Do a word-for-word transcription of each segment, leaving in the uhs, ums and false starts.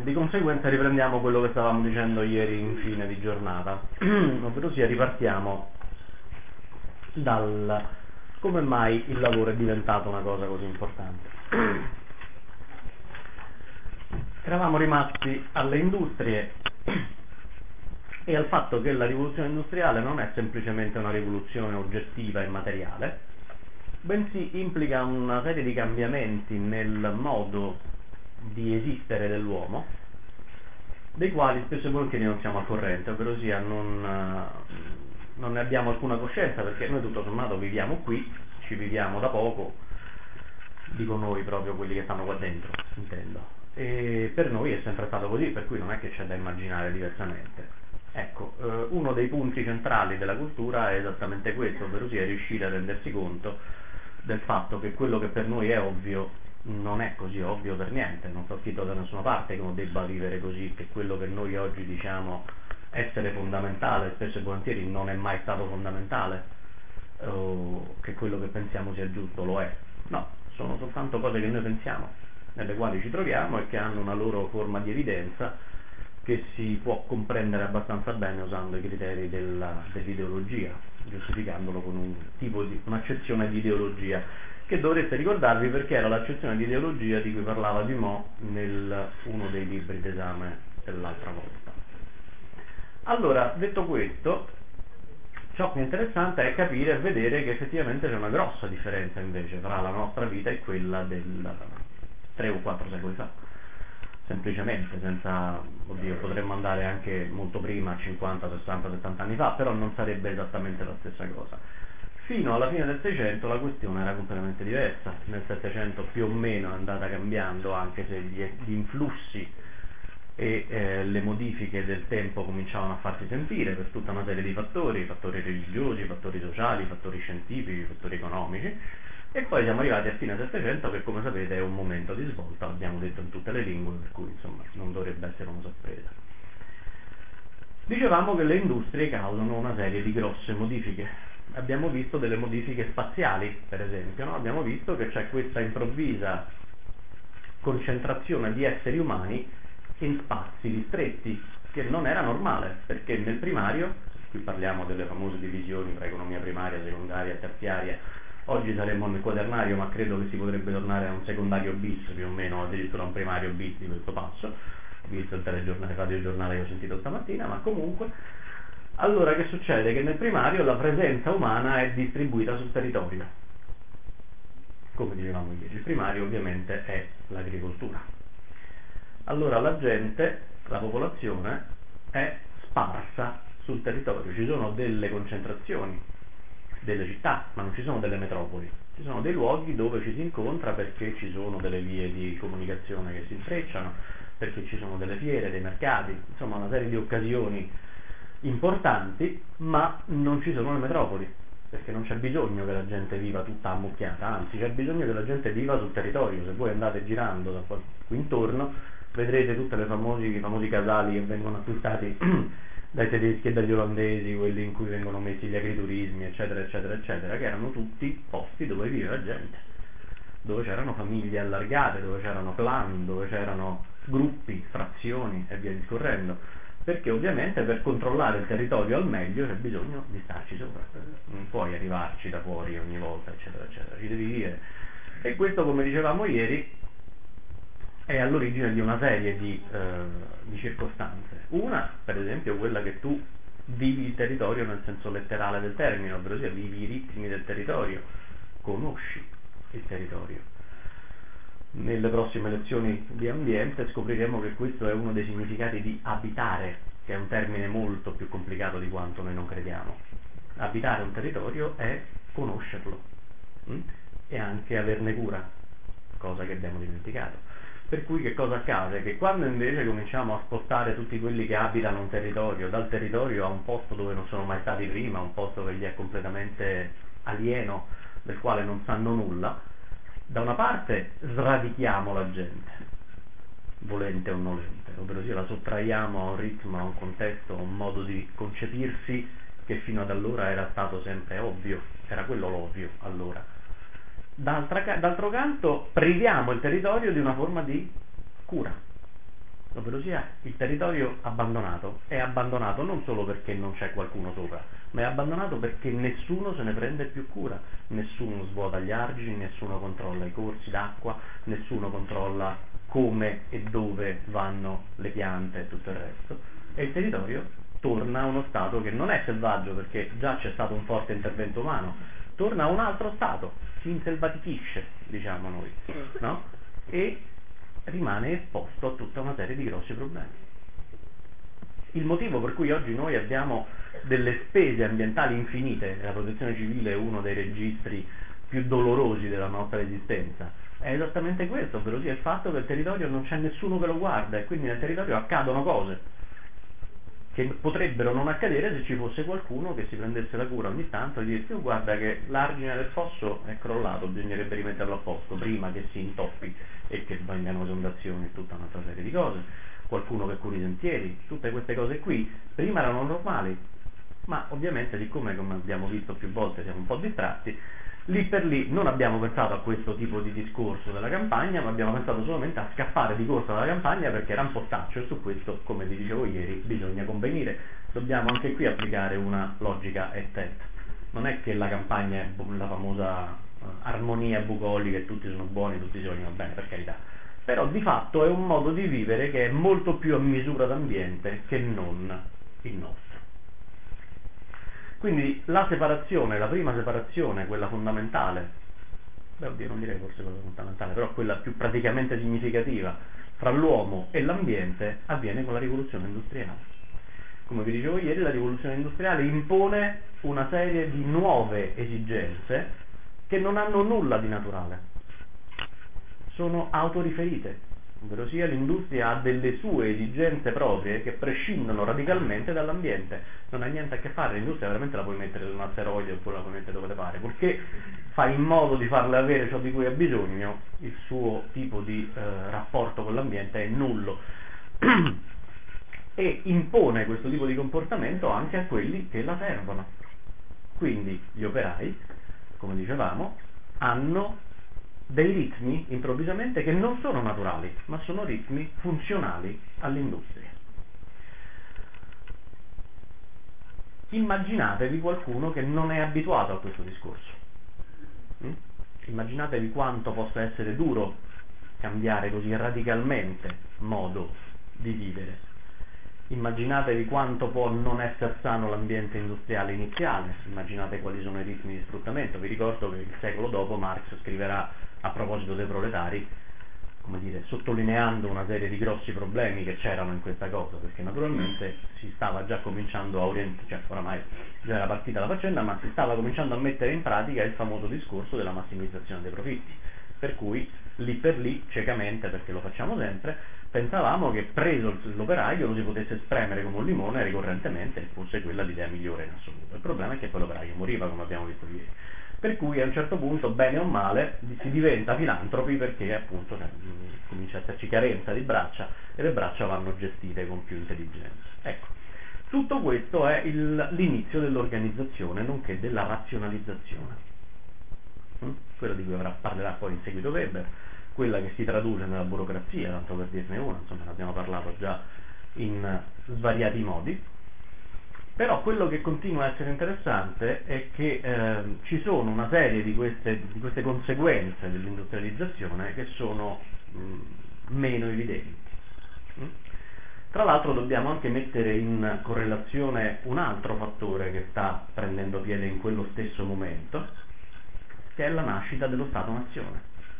di conseguenza riprendiamo quello che stavamo dicendo ieri in fine di giornata, ovvero sia ripartiamo dal come mai il lavoro è diventato una cosa così importante. Eravamo rimasti alle industrie e al fatto che la rivoluzione industriale non è semplicemente una rivoluzione oggettiva e materiale, bensì implica una serie di cambiamenti nel modo di esistere dell'uomo, dei quali spesso e volentieri non siamo al corrente, ovvero sia non, non ne abbiamo alcuna coscienza, perché noi tutto sommato viviamo qui, ci viviamo da poco, dico noi proprio quelli che stanno qua dentro, intendo, e per noi è sempre stato così, per cui non è che c'è da immaginare diversamente. Ecco, eh, uno dei punti centrali della cultura è esattamente questo, ovvero sia riuscire a rendersi conto del fatto che quello che per noi è ovvio non è così ovvio per niente, non sta scritto da nessuna parte che uno debba vivere così, che quello che noi oggi diciamo essere fondamentale spesso e volentieri non è mai stato fondamentale, o che quello che pensiamo sia giusto lo è. No, sono soltanto cose che noi pensiamo, nelle quali ci troviamo e che hanno una loro forma di evidenza che si può comprendere abbastanza bene usando i criteri della, dell'ideologia, giustificandolo con un tipo di un'accezione di ideologia che dovreste ricordarvi, perché era l'accezione di ideologia di cui parlava Dumont nel uno dei libri d'esame dell'altra volta. Allora, detto questo, ciò che è interessante è capire e vedere che effettivamente c'è una grossa differenza invece tra la nostra vita e quella del tre o quattro secoli fa. Semplicemente, senza, oddio, potremmo andare anche molto prima, cinquanta, sessanta, settanta anni fa, però non sarebbe esattamente la stessa cosa. Fino alla fine del Seicento la questione era completamente diversa. Nel Settecento più o meno è andata cambiando, anche se gli, gli influssi e eh, le modifiche del tempo cominciavano a farsi sentire per tutta una serie di fattori, fattori religiosi, fattori sociali, fattori scientifici, fattori economici, e poi siamo arrivati a fine Settecento, che come sapete è un momento di svolta, l'abbiamo detto in tutte le lingue, per cui insomma non dovrebbe essere una sorpresa. Dicevamo che le industrie causano una serie di grosse modifiche. Abbiamo visto delle modifiche spaziali, per esempio, no? Abbiamo visto che c'è questa improvvisa concentrazione di esseri umani in spazi ristretti, che non era normale, perché nel primario, qui parliamo delle famose divisioni tra economia primaria, secondaria e terziaria, oggi saremmo nel quaternario, ma credo che si potrebbe tornare a un secondario bis più o meno, addirittura un primario bis di questo passo, visto il telegiornale, il radiogiornale che ho sentito stamattina, ma comunque. Allora che succede? Che nel primario la presenza umana è distribuita sul territorio, come dicevamo ieri. Il primario ovviamente è l'agricoltura. Allora la gente, la popolazione è sparsa sul territorio, ci sono delle concentrazioni, delle città, ma non ci sono delle metropoli, ci sono dei luoghi dove ci si incontra perché ci sono delle vie di comunicazione che si intrecciano, perché ci sono delle fiere, dei mercati, insomma una serie di occasioni importanti, ma non ci sono le metropoli, perché non c'è bisogno che la gente viva tutta ammucchiata, anzi c'è bisogno che la gente viva sul territorio. Se voi andate girando da qua, qui intorno vedrete tutti i famosi casali che vengono acquistati dai tedeschi e dagli olandesi, quelli in cui vengono messi gli agriturismi, eccetera eccetera eccetera, che erano tutti posti dove viveva gente, dove c'erano famiglie allargate, dove c'erano clan, dove c'erano gruppi, frazioni e via discorrendo, perché ovviamente per controllare il territorio al meglio c'è bisogno di starci sopra, non puoi arrivarci da fuori ogni volta, eccetera eccetera, ci devi vivere. E questo, come dicevamo ieri, è all'origine di una serie di, eh, di circostanze. Una, per esempio, quella che tu vivi il territorio nel senso letterale del termine, ovvero sia vivi i ritmi del territorio, conosci il territorio. Nelle prossime lezioni di ambiente scopriremo che questo è uno dei significati di abitare, che è un termine molto più complicato di quanto noi non crediamo. Abitare un territorio è conoscerlo hm? e anche averne cura, cosa che abbiamo dimenticato. Per cui che cosa accade? Che quando invece cominciamo a spostare tutti quelli che abitano un territorio dal territorio a un posto dove non sono mai stati prima, un posto che gli è completamente alieno, del quale non sanno nulla, da una parte sradichiamo la gente, volente o nolente, ovvero sia la sottraiamo a un ritmo, a un contesto, a un modo di concepirsi che fino ad allora era stato sempre ovvio, era quello l'ovvio allora. D'altra, d'altro canto priviamo il territorio di una forma di cura, ovvero sia il territorio abbandonato. È abbandonato non solo perché non c'è qualcuno sopra, ma è abbandonato perché nessuno se ne prende più cura, nessuno svuota gli argini, nessuno controlla i corsi d'acqua, nessuno controlla come e dove vanno le piante e tutto il resto, e il territorio torna a uno stato che non è selvaggio perché già c'è stato un forte intervento umano, torna a un altro stato, si inselvatichisce, diciamo noi, no? E rimane esposto a tutta una serie di grossi problemi. Il motivo per cui oggi noi abbiamo delle spese ambientali infinite, e la protezione civile è uno dei registri più dolorosi della nostra esistenza, è esattamente questo, ovvero sia il fatto che il territorio non c'è nessuno che lo guarda e quindi nel territorio accadono cose che potrebbero non accadere se ci fosse qualcuno che si prendesse la cura ogni tanto di dire: oh, guarda che l'argine del fosso è crollato, bisognerebbe rimetterlo a posto prima che si intoppi e che vengano esondazioni e tutta un'altra serie di cose. Qualcuno che curi i sentieri, tutte queste cose qui prima erano normali, ma ovviamente siccome, come abbiamo visto più volte, siamo un po' distratti, lì per lì non abbiamo pensato a questo tipo di discorso della campagna, ma abbiamo pensato solamente a scappare di corsa dalla campagna perché era un postaccio, e su questo, come vi dicevo ieri, bisogna convenire. Dobbiamo anche qui applicare una logica et et. Non è che la campagna è la famosa uh, armonia bucolica e tutti sono buoni, tutti si vogliono bene, per carità, però di fatto è un modo di vivere che è molto più a misura d'ambiente che non il nostro. Quindi la separazione, la prima separazione, quella fondamentale, beh oddio non direi forse quella fondamentale, però quella più praticamente significativa fra l'uomo e l'ambiente avviene con la rivoluzione industriale. Come vi dicevo ieri, la rivoluzione industriale impone una serie di nuove esigenze che non hanno nulla di naturale, sono autoriferite. Ovvero sia, l'industria ha delle sue esigenze proprie che prescindono radicalmente dall'ambiente, non ha niente a che fare, l'industria veramente la puoi mettere su un asteroide oppure la puoi mettere dove te pare, purché fai in modo di farle avere ciò di cui ha bisogno, il suo tipo di eh, rapporto con l'ambiente è nullo e impone questo tipo di comportamento anche a quelli che la servono. Quindi gli operai, come dicevamo, hanno dei ritmi improvvisamente che non sono naturali, ma sono ritmi funzionali all'industria. Immaginatevi qualcuno che non è abituato a questo discorso. Mm? Immaginatevi quanto possa essere duro cambiare così radicalmente modo di vivere. Immaginatevi quanto può non essere sano l'ambiente industriale iniziale, immaginate quali sono i ritmi di sfruttamento. Vi ricordo che il secolo dopo Marx scriverà a proposito dei proletari, come dire, sottolineando una serie di grossi problemi che c'erano in questa cosa, perché naturalmente si stava già cominciando a orientare, cioè oramai già era partita la faccenda, ma si stava cominciando a mettere in pratica il famoso discorso della massimizzazione dei profitti, per cui lì per lì, ciecamente, perché lo facciamo sempre, pensavamo che preso l'operaio lo si potesse spremere come un limone ricorrentemente e fosse quella l'idea migliore in assoluto. Il problema è che poi l'operaio moriva, come abbiamo visto ieri. Per cui a un certo punto, bene o male, si diventa filantropi perché appunto cioè, comincia a esserci carenza di braccia e le braccia vanno gestite con più intelligenza. Ecco, tutto questo è il, l'inizio dell'organizzazione, nonché della razionalizzazione. Mm? Quella di cui avrà, parlerà poi in seguito Weber, quella che si traduce nella burocrazia, tanto per dirne una, insomma ne abbiamo parlato già in svariati modi. Però quello che continua a essere interessante è che eh, ci sono una serie di queste, di queste conseguenze dell'industrializzazione che sono mh, meno evidenti. Mm? Tra l'altro dobbiamo anche mettere in correlazione un altro fattore che sta prendendo piede in quello stesso momento, che è la nascita dello Stato-Nazione.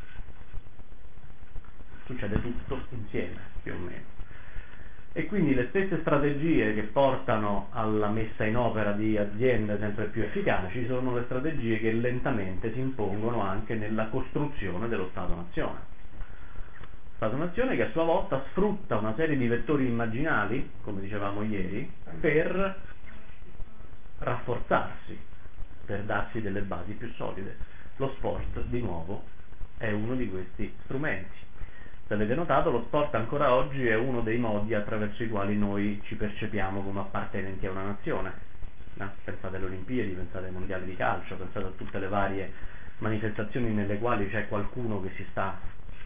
Succede tutto insieme, più o meno. E quindi le stesse strategie che portano alla messa in opera di aziende sempre più efficaci sono le strategie che lentamente si impongono anche nella costruzione dello Stato-Nazione. Stato-Nazione che a sua volta sfrutta una serie di vettori immaginali, come dicevamo ieri, per rafforzarsi, per darsi delle basi più solide. Lo sport, di nuovo, è uno di questi strumenti. Se avete notato, lo sport ancora oggi è uno dei modi attraverso i quali noi ci percepiamo come appartenenti a una nazione. No? Pensate alle Olimpiadi, pensate ai mondiali di calcio, pensate a tutte le varie manifestazioni nelle quali c'è qualcuno che si sta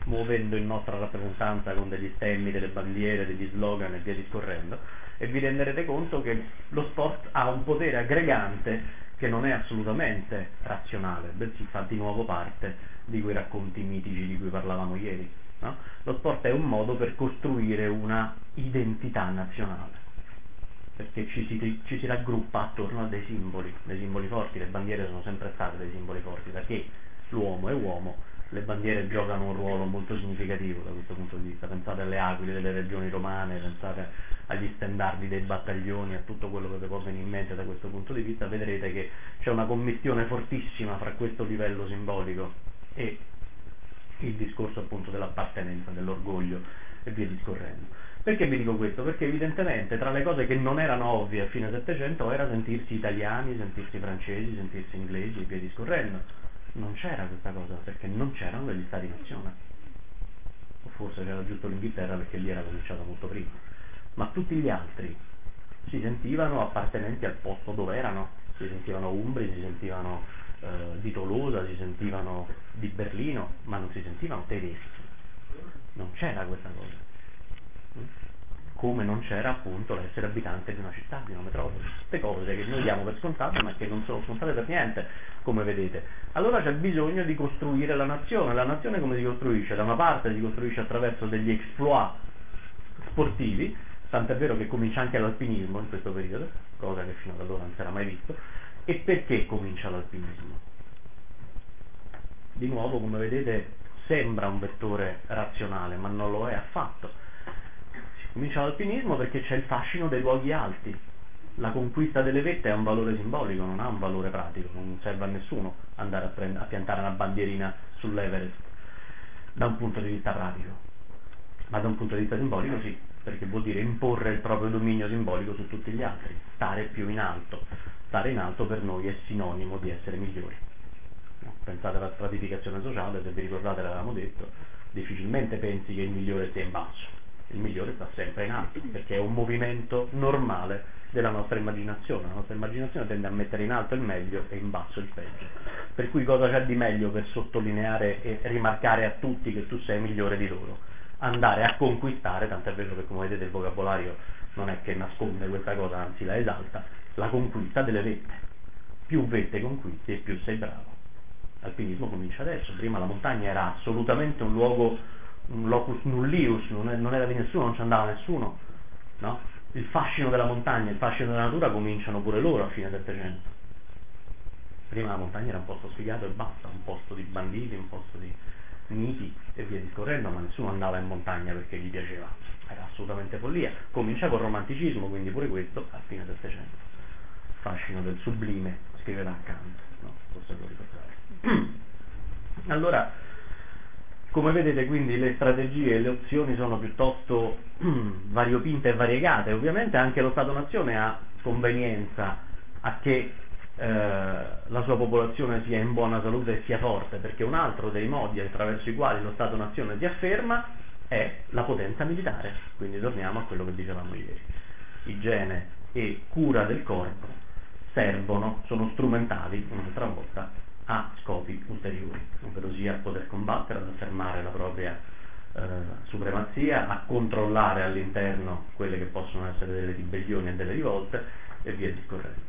muovendo in nostra rappresentanza con degli stemmi, delle bandiere, degli slogan e via discorrendo, e vi renderete conto che lo sport ha un potere aggregante che non è assolutamente razionale, bensì fa di nuovo parte di quei racconti mitici di cui parlavamo ieri, no? Lo sport è un modo per costruire una identità nazionale, perché ci si, ci si raggruppa attorno a dei simboli, dei simboli forti. Le bandiere sono sempre state dei simboli forti, perché l'uomo è uomo, le bandiere giocano un ruolo molto significativo da questo punto di vista. Pensate alle aquile delle regioni romane, pensate agli stendardi dei battaglioni, a tutto quello che vi può venire in mente da questo punto di vista. Vedrete che c'è una commistione fortissima fra questo livello simbolico e il discorso appunto dell'appartenenza, dell'orgoglio e via discorrendo. Perché vi dico questo? Perché evidentemente tra le cose che non erano ovvie a fine Settecento era sentirsi italiani, sentirsi francesi, sentirsi inglesi e via discorrendo. Non c'era questa cosa, perché non c'erano degli stati-nazione, o forse c'era giusto l'Inghilterra perché lì era cominciato molto prima, ma tutti gli altri si sentivano appartenenti al posto dove erano, si sentivano umbri, si sentivano eh, di Tolosa, si sentivano di Berlino, ma non si sentivano tedeschi. Non c'era questa cosa, come non c'era appunto l'essere abitante di una città, di una metropoli, queste cose che noi diamo per scontate ma che non sono scontate per niente, come vedete. Allora c'è bisogno di costruire la nazione. La nazione come si costruisce? Da una parte si costruisce attraverso degli exploit sportivi, tant'è vero che comincia anche l'alpinismo in questo periodo, cosa che fino ad allora non si era mai visto. E perché comincia l'alpinismo? Di nuovo, come vedete, sembra un vettore razionale, ma non lo è affatto. Comincia l'alpinismo perché c'è il fascino dei luoghi alti. La conquista delle vette ha un valore simbolico, non ha un valore pratico, non serve a nessuno andare a, prend- a piantare una bandierina sull'Everest da un punto di vista pratico, ma da un punto di vista simbolico sì, perché vuol dire imporre il proprio dominio simbolico su tutti gli altri, stare più in alto. Stare in alto per noi è sinonimo di essere migliori. No? Pensate alla stratificazione sociale, se vi ricordate l'avevamo detto, difficilmente pensi che il migliore sia in basso. Il migliore sta sempre in alto, perché è un movimento normale della nostra immaginazione. La nostra immaginazione tende a mettere in alto il meglio e in basso il peggio. Per cui cosa c'è di meglio per sottolineare e rimarcare a tutti che tu sei migliore di loro? Andare a conquistare, tant'è vero che come vedete il vocabolario non è che nasconde questa cosa, anzi la esalta, la conquista delle vette. Più vette conquisti e più sei bravo. L'alpinismo comincia adesso. Prima la montagna era assolutamente un luogo, un locus nullius, non, è, non era di nessuno, non ci andava nessuno, no? Il fascino della montagna, il fascino della natura cominciano pure loro a fine Settecento. Prima la montagna era un posto sfigato e basta, un posto di banditi, un posto di miti e via discorrendo, ma nessuno andava in montagna perché gli piaceva, era assolutamente follia. Comincia col romanticismo, quindi pure questo a fine Settecento. Fascino del sublime, scriverà Kant, no? Forse lo ricordate. Allora, come vedete quindi le strategie e le opzioni sono piuttosto variopinte e variegate. Ovviamente anche lo Stato-Nazione ha convenienza a che eh, la sua popolazione sia in buona salute e sia forte, perché un altro dei modi attraverso i quali lo Stato-Nazione si afferma è la potenza militare. Quindi torniamo a quello che dicevamo ieri. Igiene e cura del corpo servono, sono strumentali un'altra volta a scopi ulteriori, ovvero sia a poter combattere, ad affermare la propria eh, supremazia, a controllare all'interno quelle che possono essere delle ribellioni e delle rivolte e via discorrendo.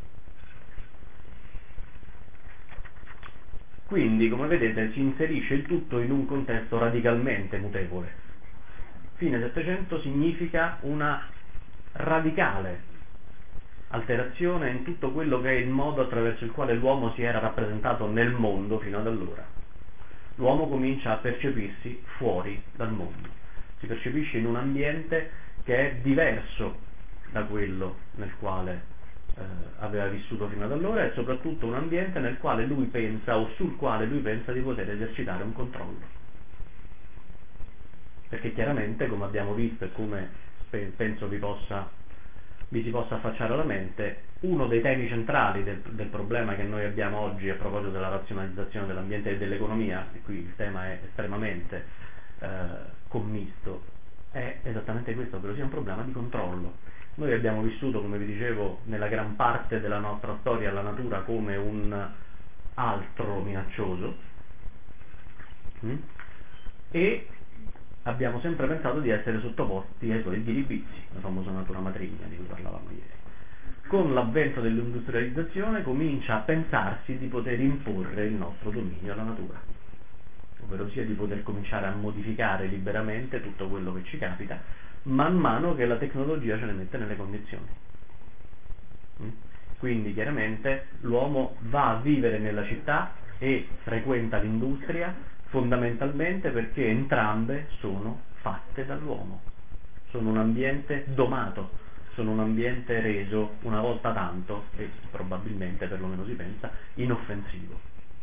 Quindi, come vedete, si inserisce il tutto in un contesto radicalmente mutevole. Fine Settecento significa una radicale alterazione in tutto quello che è il modo attraverso il quale l'uomo si era rappresentato nel mondo fino ad allora. L'uomo comincia a percepirsi fuori dal mondo, si percepisce in un ambiente che è diverso da quello nel quale eh, aveva vissuto fino ad allora, e soprattutto un ambiente nel quale lui pensa o sul quale lui pensa di poter esercitare un controllo. Perché chiaramente, come abbiamo visto e come penso vi possa vi si possa affacciare alla mente, uno dei temi centrali del, del problema che noi abbiamo oggi a proposito della razionalizzazione dell'ambiente e dell'economia, e qui il tema è estremamente eh, commisto, è esattamente questo, ovvero sia un problema di controllo. Noi abbiamo vissuto, come vi dicevo, nella gran parte della nostra storia la natura come un altro minaccioso, hm? e abbiamo sempre pensato di essere sottoposti ai suoi diribizi, la famosa natura matrigna di cui parlavamo ieri. Con l'avvento dell'industrializzazione comincia a pensarsi di poter imporre il nostro dominio alla natura, ovvero sia di poter cominciare a modificare liberamente tutto quello che ci capita, man mano che la tecnologia ce ne mette nelle condizioni. Quindi chiaramente l'uomo va a vivere nella città e frequenta l'industria fondamentalmente perché entrambe sono fatte dall'uomo, sono un ambiente domato, sono un ambiente reso una volta tanto, e probabilmente, perlomeno si pensa, inoffensivo.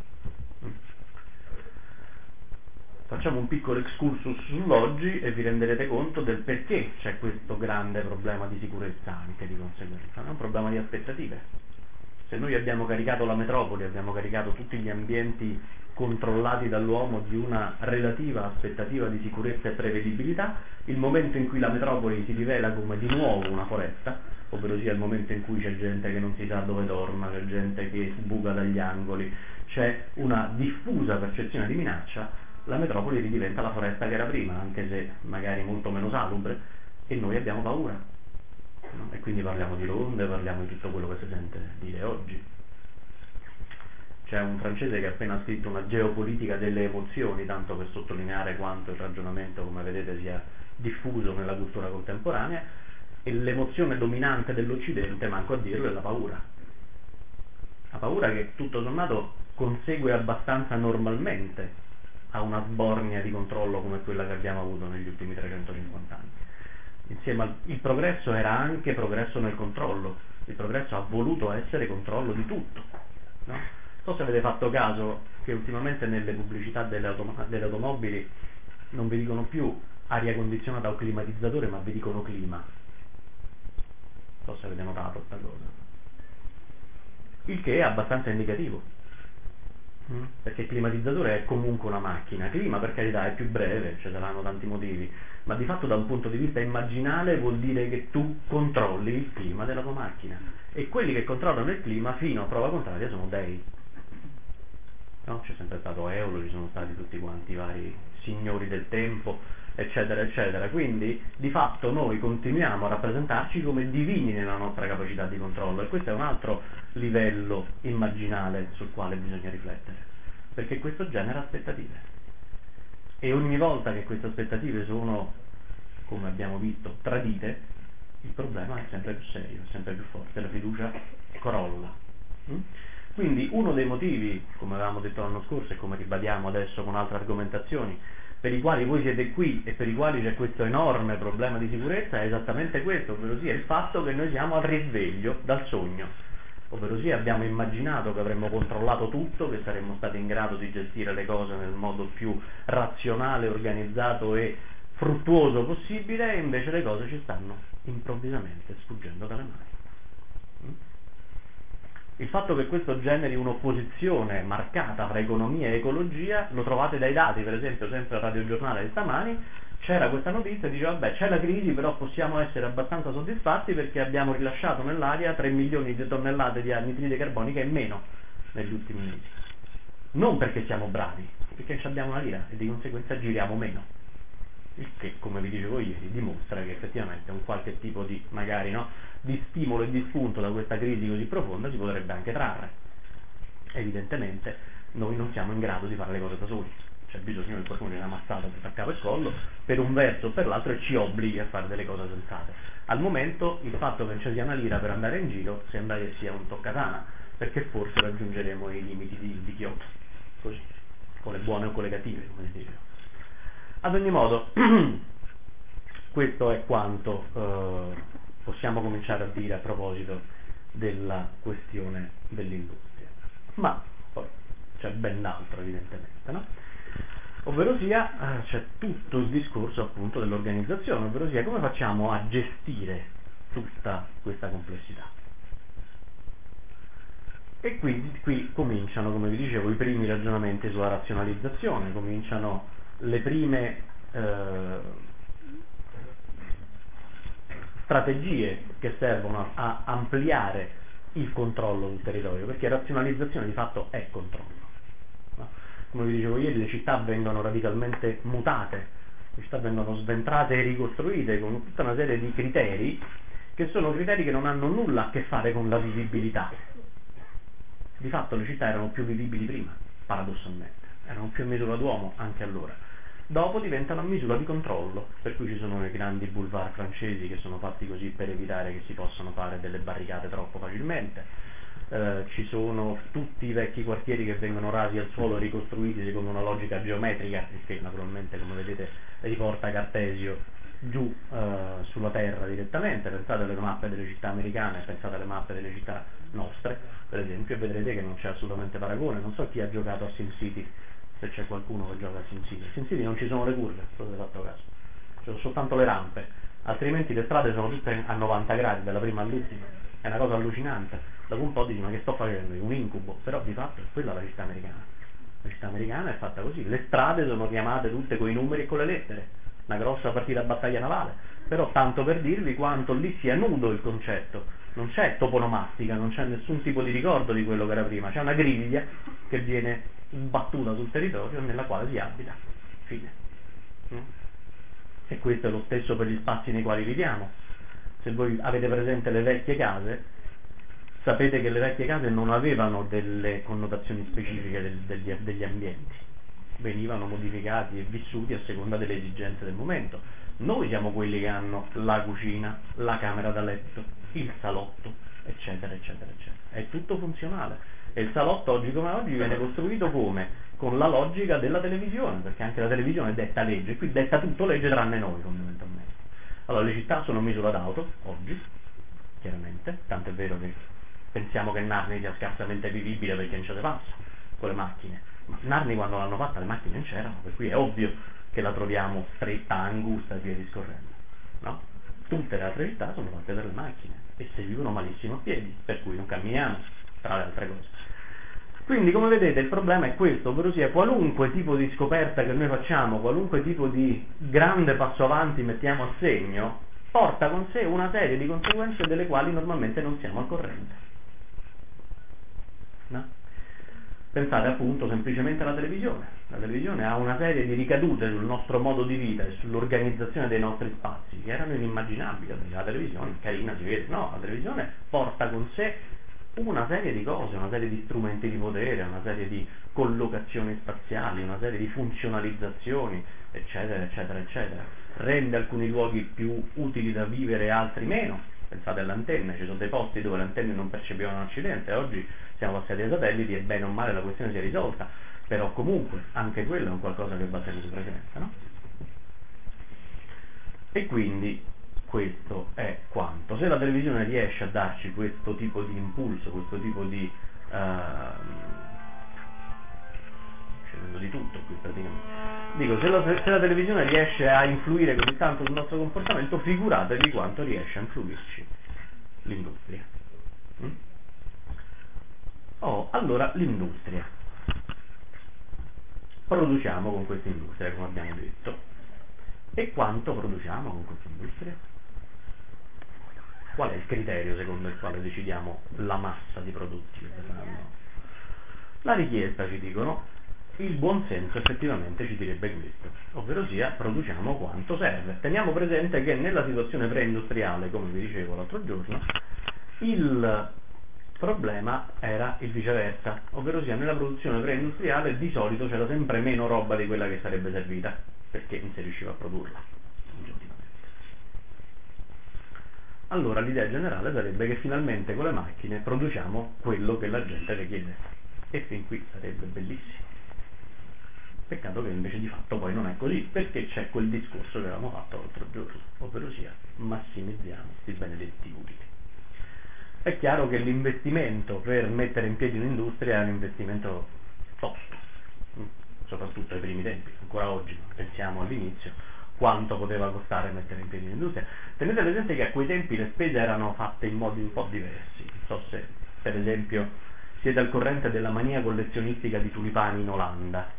Facciamo un piccolo excursus sull'oggi e vi renderete conto del perché c'è questo grande problema di sicurezza anche di conseguenza, è un problema di aspettative. Se noi abbiamo caricato la metropoli, abbiamo caricato tutti gli ambienti controllati dall'uomo di una relativa aspettativa di sicurezza e prevedibilità, il momento in cui la metropoli si rivela come di nuovo una foresta, ovvero sia il momento in cui c'è gente che non si sa dove dorma, c'è gente che sbuca dagli angoli, c'è una diffusa percezione di minaccia, la metropoli ridiventa la foresta che era prima, anche se magari molto meno salubre, e noi abbiamo paura. No? E quindi parliamo di ronde, parliamo di tutto quello che si sente dire oggi. C'è un francese che ha appena scritto una geopolitica delle emozioni, tanto per sottolineare quanto il ragionamento, come vedete, sia diffuso nella cultura contemporanea, e l'emozione dominante dell'Occidente, manco a dirlo, è la paura. La paura che tutto sommato consegue abbastanza normalmente a una sbornia di controllo come quella che abbiamo avuto negli ultimi trecentocinquanta anni. Insieme al il progresso era anche progresso nel controllo, il progresso ha voluto essere controllo di tutto, no? Non so se avete fatto caso che ultimamente nelle pubblicità delle, autom- delle automobili non vi dicono più aria condizionata o climatizzatore, ma vi dicono clima. Non so se avete notato questa cosa. Il che è abbastanza indicativo, mm? perché il climatizzatore è comunque una macchina. Clima, per carità, è più breve, ci saranno tanti motivi, ma di fatto da un punto di vista immaginale vuol dire che tu controlli il clima della tua macchina, e quelli che controllano il clima fino a prova contraria sono dei. No? C'è sempre stato Eolo, ci sono stati tutti quanti i vari signori del tempo, eccetera eccetera, quindi di fatto noi continuiamo a rappresentarci come divini nella nostra capacità di controllo, e questo è un altro livello immaginale sul quale bisogna riflettere, perché questo genera aspettative, e ogni volta che queste aspettative sono, come abbiamo visto, tradite, il problema è sempre più serio, è sempre più forte, la fiducia crolla. mm? Quindi uno dei motivi, come avevamo detto l'anno scorso e come ribadiamo adesso con altre argomentazioni, per i quali voi siete qui e per i quali c'è questo enorme problema di sicurezza, è esattamente questo, ovvero sia il fatto che noi siamo al risveglio dal sogno, ovvero sia abbiamo immaginato che avremmo controllato tutto, che saremmo stati in grado di gestire le cose nel modo più razionale, organizzato e fruttuoso possibile, e invece le cose ci stanno improvvisamente sfuggendo dalle mani. Il fatto che questo generi un'opposizione marcata fra economia e ecologia lo trovate dai dati, per esempio sempre al radiogiornale di stamani c'era questa notizia e diceva vabbè, c'è la crisi, però possiamo essere abbastanza soddisfatti perché abbiamo rilasciato nell'aria tre milioni di tonnellate di anidride carbonica in meno negli ultimi mesi. Non perché siamo bravi, perché ci abbiamo una lira e di conseguenza giriamo meno. Il che, come vi dicevo ieri, dimostra che effettivamente un qualche tipo di, magari, no, di stimolo e di spunto da questa crisi così profonda si potrebbe anche trarre. Evidentemente noi non siamo in grado di fare le cose da soli, c'è bisogno che qualcuno viene ammazzato per capo e collo per un verso o per l'altro e ci obblighi a fare delle cose sensate. Al momento il fatto che non ci sia una lira per andare in giro sembra che sia un toccasana, perché forse raggiungeremo i limiti di, di Kyoto, così, con le buone o con le cattive, come si dice. Ad ogni modo, questo è quanto eh, possiamo cominciare a dire a proposito della questione dell'industria. Ma poi c'è ben altro, evidentemente, no? Ovvero sia, eh, c'è tutto il discorso appunto dell'organizzazione, ovvero sia come facciamo a gestire tutta questa complessità. E quindi qui cominciano, come vi dicevo, i primi ragionamenti sulla razionalizzazione, cominciano le prime eh, strategie che servono a, a ampliare il controllo sul territorio, perché razionalizzazione di fatto è controllo, no? come vi dicevo ieri, le città vengono radicalmente mutate, le città vengono sventrate e ricostruite con tutta una serie di criteri che sono criteri che non hanno nulla a che fare con la vivibilità. Di fatto le città erano più vivibili prima, paradossalmente, erano più a misura d'uomo anche allora. Dopo diventano a misura di controllo, per cui ci sono i grandi boulevard francesi che sono fatti così per evitare che si possano fare delle barricate troppo facilmente. Uh, ci sono tutti i vecchi quartieri che vengono rasi al suolo e ricostruiti secondo una logica geometrica, che naturalmente, come vedete, riporta Cartesio giù uh, sulla terra direttamente. Pensate alle mappe delle città americane, pensate alle mappe delle città nostre, per esempio, e vedrete che non c'è assolutamente paragone. Non so chi ha giocato a SimCity, se c'è qualcuno che gioca a SimCity. A SimCity non ci sono le curve, se avete fatto caso, ci sono soltanto le rampe, altrimenti le strade sono tutte a novanta gradi, dalla prima all'ultima. È una cosa allucinante. Dopo un po' dici, ma che sto facendo? È un incubo. Però di fatto è quella la città americana. La città americana è fatta così. Le strade sono chiamate tutte con i numeri e con le lettere. Una grossa partita a battaglia navale. Però tanto per dirvi quanto lì sia nudo il concetto. Non c'è toponomastica, non c'è nessun tipo di ricordo di quello che era prima. C'è una griglia che viene battuta sul territorio nella quale si abita. Fine. E questo è lo stesso per gli spazi nei quali viviamo. Se voi avete presente le vecchie case, sapete che le vecchie case non avevano delle connotazioni specifiche del, degli, degli ambienti, venivano modificati e vissuti a seconda delle esigenze del momento. Noi siamo quelli che hanno la cucina, la camera da letto, il salotto, eccetera, eccetera, eccetera. È tutto funzionale. E il salotto oggi come oggi viene costruito come? Con la logica della televisione, perché anche la televisione detta legge, qui detta tutto legge tranne noi fondamentalmente. Allora le città sono misura d'auto, oggi, chiaramente, tanto è vero che pensiamo che Narni sia scarsamente vivibile perché non ce le passa con le macchine, ma Narni quando l'hanno fatta le macchine non c'erano, per cui è ovvio che la troviamo stretta, angusta e via discorrendo, no? Tutte le altre città sono fatte per le macchine e si vivono malissimo a piedi, per cui non camminiamo, tra le altre cose. Quindi come vedete il problema è questo, ovvero sia qualunque tipo di scoperta che noi facciamo, qualunque tipo di grande passo avanti mettiamo a segno, porta con sé una serie di conseguenze delle quali normalmente non siamo al corrente. No? Pensate appunto semplicemente alla televisione. La televisione ha una serie di ricadute sul nostro modo di vita e sull'organizzazione dei nostri spazi che erano inimmaginabili. La televisione è carina, si vede, no, la televisione porta con sé una serie di cose, una serie di strumenti di potere, una serie di collocazioni spaziali, una serie di funzionalizzazioni, eccetera, eccetera, eccetera. Rende alcuni luoghi più utili da vivere e altri meno. Pensate alle antenne, ci sono dei posti dove le antenne non percepivano un accidente, oggi siamo passati ai satelliti e bene o male la questione si è risolta, però comunque anche quello è un qualcosa che va tenuto presente, no? E quindi questo è quanto. Se la televisione riesce a darci questo tipo di impulso, questo tipo di uh, scendendo di tutto qui praticamente. Dico, se la, se la televisione riesce a influire così tanto sul nostro comportamento, figuratevi quanto riesce a influirci l'industria. Mm? Oh, allora l'industria. Produciamo con questa industria, come abbiamo detto. E quanto produciamo con questa industria? Qual è il criterio secondo il quale decidiamo la massa di prodotti che saranno? La richiesta, ci dicono, il buon senso effettivamente ci direbbe questo, ovvero sia produciamo quanto serve. Teniamo presente che nella situazione preindustriale, come vi dicevo l'altro giorno, il problema era il viceversa, ovvero sia nella produzione preindustriale di solito c'era sempre meno roba di quella che sarebbe servita, perché non si riusciva a produrla. Allora l'idea generale sarebbe che finalmente con le macchine produciamo quello che la gente richiede, e fin qui sarebbe bellissimo. Peccato che invece di fatto poi non è così, perché c'è quel discorso che avevamo fatto l'altro giorno, ovvero sia massimizziamo questi benedetti utili. È chiaro che l'investimento per mettere in piedi un'industria è un investimento tosto, soprattutto ai primi tempi, ancora oggi, pensiamo all'inizio, quanto poteva costare mettere in piedi un'industria. Tenete presente che a quei tempi le spese erano fatte in modi un po' diversi, non so se per esempio siete al corrente della mania collezionistica di tulipani in Olanda.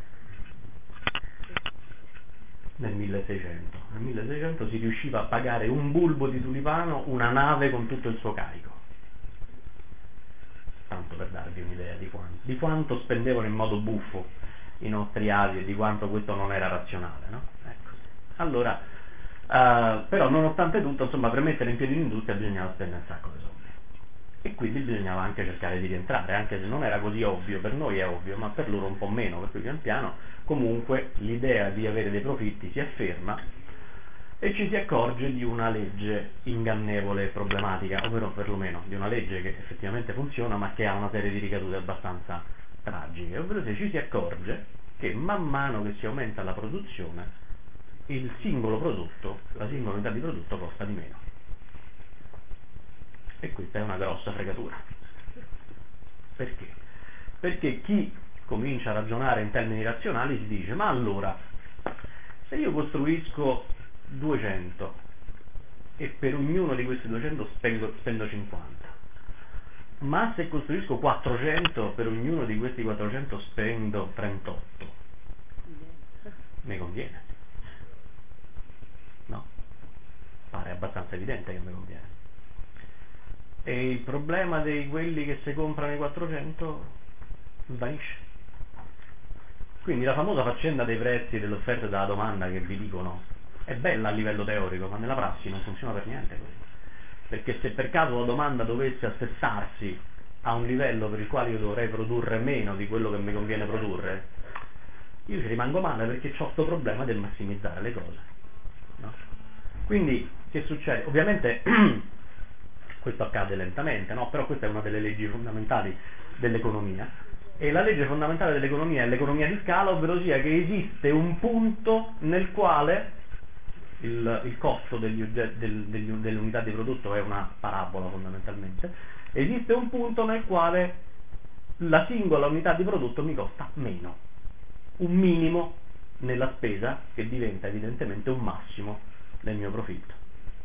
Nel milleseicento. Nel milleseicento si riusciva a pagare un bulbo di tulipano una nave con tutto il suo carico. Tanto per darvi un'idea di quanto, di quanto spendevano in modo buffo i nostri avi e di quanto questo non era razionale, no? Ecco. Allora, uh, però nonostante tutto, insomma, per mettere in piedi l'industria bisognava spendere un sacco di soldi. E quindi bisognava anche cercare di rientrare, anche se non era così ovvio, per noi è ovvio, ma per loro un po' meno, per cui pian piano comunque l'idea di avere dei profitti si afferma e ci si accorge di una legge ingannevole e problematica, ovvero perlomeno di una legge che effettivamente funziona ma che ha una serie di ricadute abbastanza tragiche, ovvero se ci si accorge che man mano che si aumenta la produzione il singolo prodotto, la singola unità di prodotto costa di meno. E questa è una grossa fregatura. Perché? Perché chi comincia a ragionare in termini razionali si dice: ma allora, se io costruisco duecento e per ognuno di questi duecento spendo, spendo cinquanta, ma se costruisco quattrocento, per ognuno di questi quattrocento spendo trentotto, mi conviene? No? Pare abbastanza evidente che mi conviene. E il problema di quelli che si comprano i quattrocento svanisce. Quindi la famosa faccenda dei prezzi, dell'offerta e della domanda che vi dicono è bella a livello teorico, ma nella prassi non funziona per niente così. Perché se per caso la domanda dovesse assestarsi a un livello per il quale io dovrei produrre meno di quello che mi conviene produrre, io ci rimango male perché ho questo problema del massimizzare le cose, no? Quindi che succede? Ovviamente questo accade lentamente, no? Però questa è una delle leggi fondamentali dell'economia, e la legge fondamentale dell'economia è l'economia di scala, ovvero sia che esiste un punto nel quale il, il costo degli oggetti, del, degli, delle unità di prodotto è una parabola fondamentalmente, esiste un punto nel quale la singola unità di prodotto mi costa meno, un minimo nella spesa che diventa evidentemente un massimo nel mio profitto.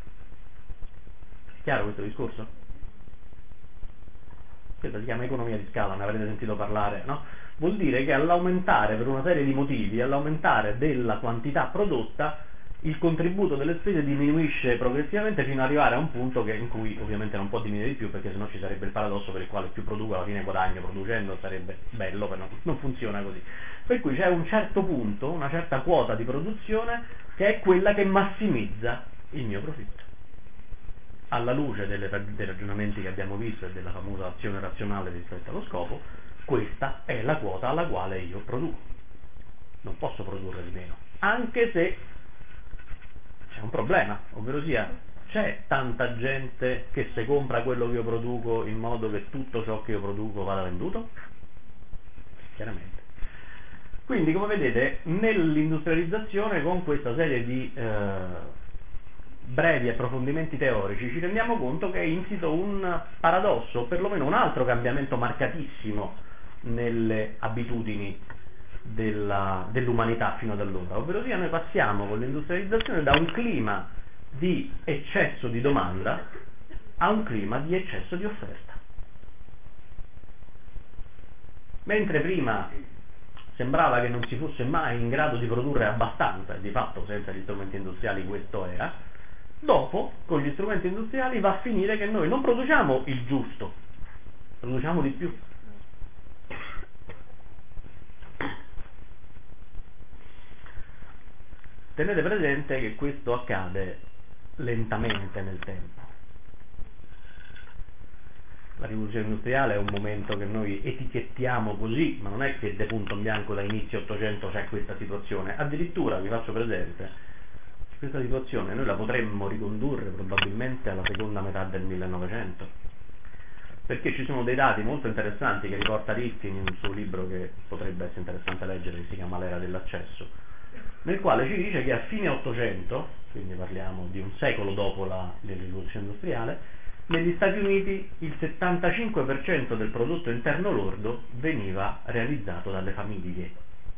Chiaro questo discorso? Questa si chiama economia di scala, ne avrete sentito parlare, no? Vuol dire che all'aumentare, per una serie di motivi, all'aumentare della quantità prodotta, il contributo delle spese diminuisce progressivamente fino ad arrivare a un punto che, in cui ovviamente non può diminuire di più, perché sennò ci sarebbe il paradosso per il quale più produco alla fine guadagno producendo, sarebbe bello, però non funziona così. Per cui c'è un certo punto, una certa quota di produzione che è quella che massimizza il mio profitto. Alla luce delle, dei ragionamenti che abbiamo visto e della famosa azione razionale rispetto allo scopo, questa è la quota alla quale io produco. Non posso produrre di meno, anche se c'è un problema, ovvero sia c'è tanta gente che se compra quello che io produco in modo che tutto ciò che io produco vada venduto? Chiaramente. Quindi, come vedete, nell'industrializzazione, con questa serie di eh, brevi approfondimenti teorici, ci rendiamo conto che è insito un paradosso, o perlomeno un altro cambiamento marcatissimo nelle abitudini della, dell'umanità fino ad allora, ovvero sia noi passiamo con l'industrializzazione da un clima di eccesso di domanda a un clima di eccesso di offerta. Mentre prima sembrava che non si fosse mai in grado di produrre abbastanza, e di fatto senza gli strumenti industriali questo era, dopo con gli strumenti industriali va a finire che noi non produciamo il giusto, produciamo di più. Tenete presente che questo accade lentamente nel tempo. La rivoluzione industriale è un momento che noi etichettiamo così, ma non è che de punto in bianco da inizio Ottocento c'è questa situazione. Addirittura vi faccio presente che questa situazione noi la potremmo ricondurre probabilmente alla seconda metà del millenovecento, perché ci sono dei dati molto interessanti che riporta Rifkin in un suo libro che potrebbe essere interessante leggere, che si chiama L'era dell'accesso, nel quale ci dice che a fine Ottocento, quindi parliamo di un secolo dopo la, la rivoluzione industriale, negli Stati Uniti il settantacinque per cento del prodotto interno lordo veniva realizzato dalle famiglie.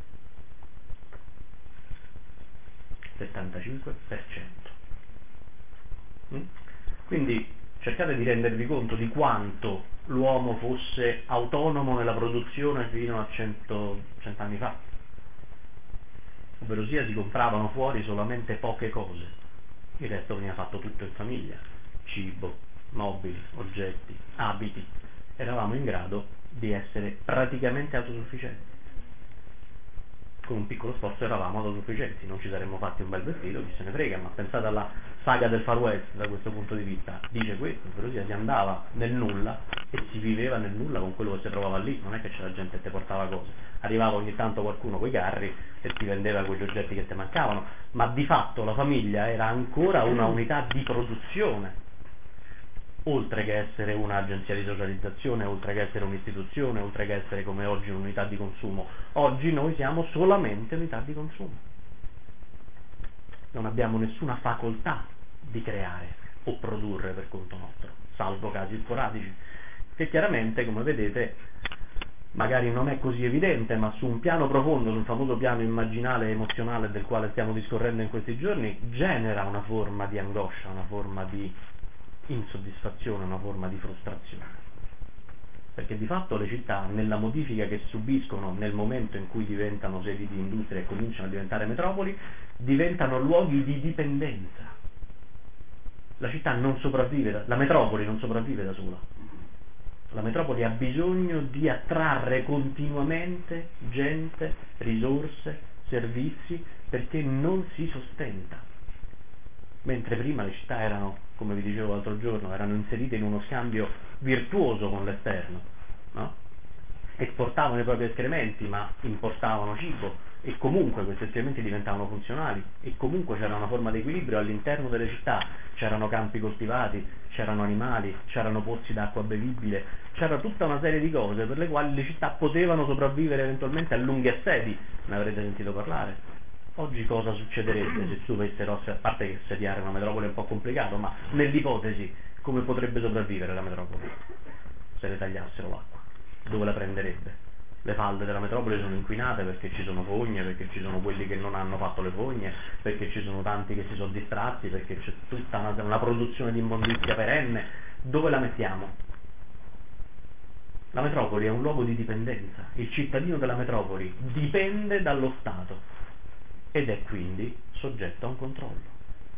settantacinque per cento. Mm? Quindi cercate di rendervi conto di quanto l'uomo fosse autonomo nella produzione fino a cento anni fa. Ovvero sia si compravano fuori solamente poche cose, il resto veniva fatto tutto in famiglia, cibo, mobili, oggetti, abiti. Eravamo in grado di essere praticamente autosufficienti. con un piccolo sforzo eravamo autosufficienti, non ci saremmo fatti un bel vestito, chi se ne frega, ma pensate alla saga del Far West da questo punto di vista, dice questo, però si andava nel nulla e si viveva nel nulla con quello che si trovava lì, non è che c'era gente che ti portava cose, arrivava ogni tanto qualcuno coi carri e ti vendeva quegli oggetti che ti mancavano, ma di fatto la famiglia era ancora una unità di produzione, oltre che essere un'agenzia di socializzazione, oltre che essere un'istituzione, oltre che essere come oggi un'unità di consumo. Oggi noi siamo solamente unità di consumo. Non abbiamo nessuna facoltà di creare o produrre per conto nostro, salvo casi sporadici, che chiaramente, come vedete, magari non è così evidente, ma su un piano profondo, sul famoso piano immaginale e emozionale del quale stiamo discorrendo in questi giorni, genera una forma di angoscia, una forma di insoddisfazione, una forma di frustrazione, perché di fatto le città, nella modifica che subiscono nel momento in cui diventano sedi di industria e cominciano a diventare metropoli, diventano luoghi di dipendenza. La città non sopravvive, da, la metropoli non sopravvive da sola, la metropoli ha bisogno di attrarre continuamente gente, risorse, servizi, perché non si sostenta. Mentre prima le città erano, come vi dicevo l'altro giorno, erano inserite in uno scambio virtuoso con l'esterno, no? Esportavano i propri escrementi, ma importavano cibo, e comunque questi escrementi diventavano funzionali, e comunque c'era una forma di equilibrio all'interno delle città, c'erano campi coltivati, c'erano animali, c'erano pozzi d'acqua bevibile, c'era tutta una serie di cose per le quali le città potevano sopravvivere eventualmente a lunghi assedi, ne avrete sentito parlare. Oggi cosa succederebbe se tu avessero, a parte che sediare una metropoli è un po' complicato, ma nell'ipotesi come potrebbe sopravvivere la metropoli se le tagliassero l'acqua? Dove la prenderebbe? Le falde della metropoli sono inquinate perché ci sono fogne, perché ci sono quelli che non hanno fatto le fogne, perché ci sono tanti che si sono distratti, perché c'è tutta una, una produzione di immondizia perenne. Dove la mettiamo? La metropoli è un luogo di dipendenza, il cittadino della metropoli dipende dallo Stato ed è quindi soggetto a un controllo.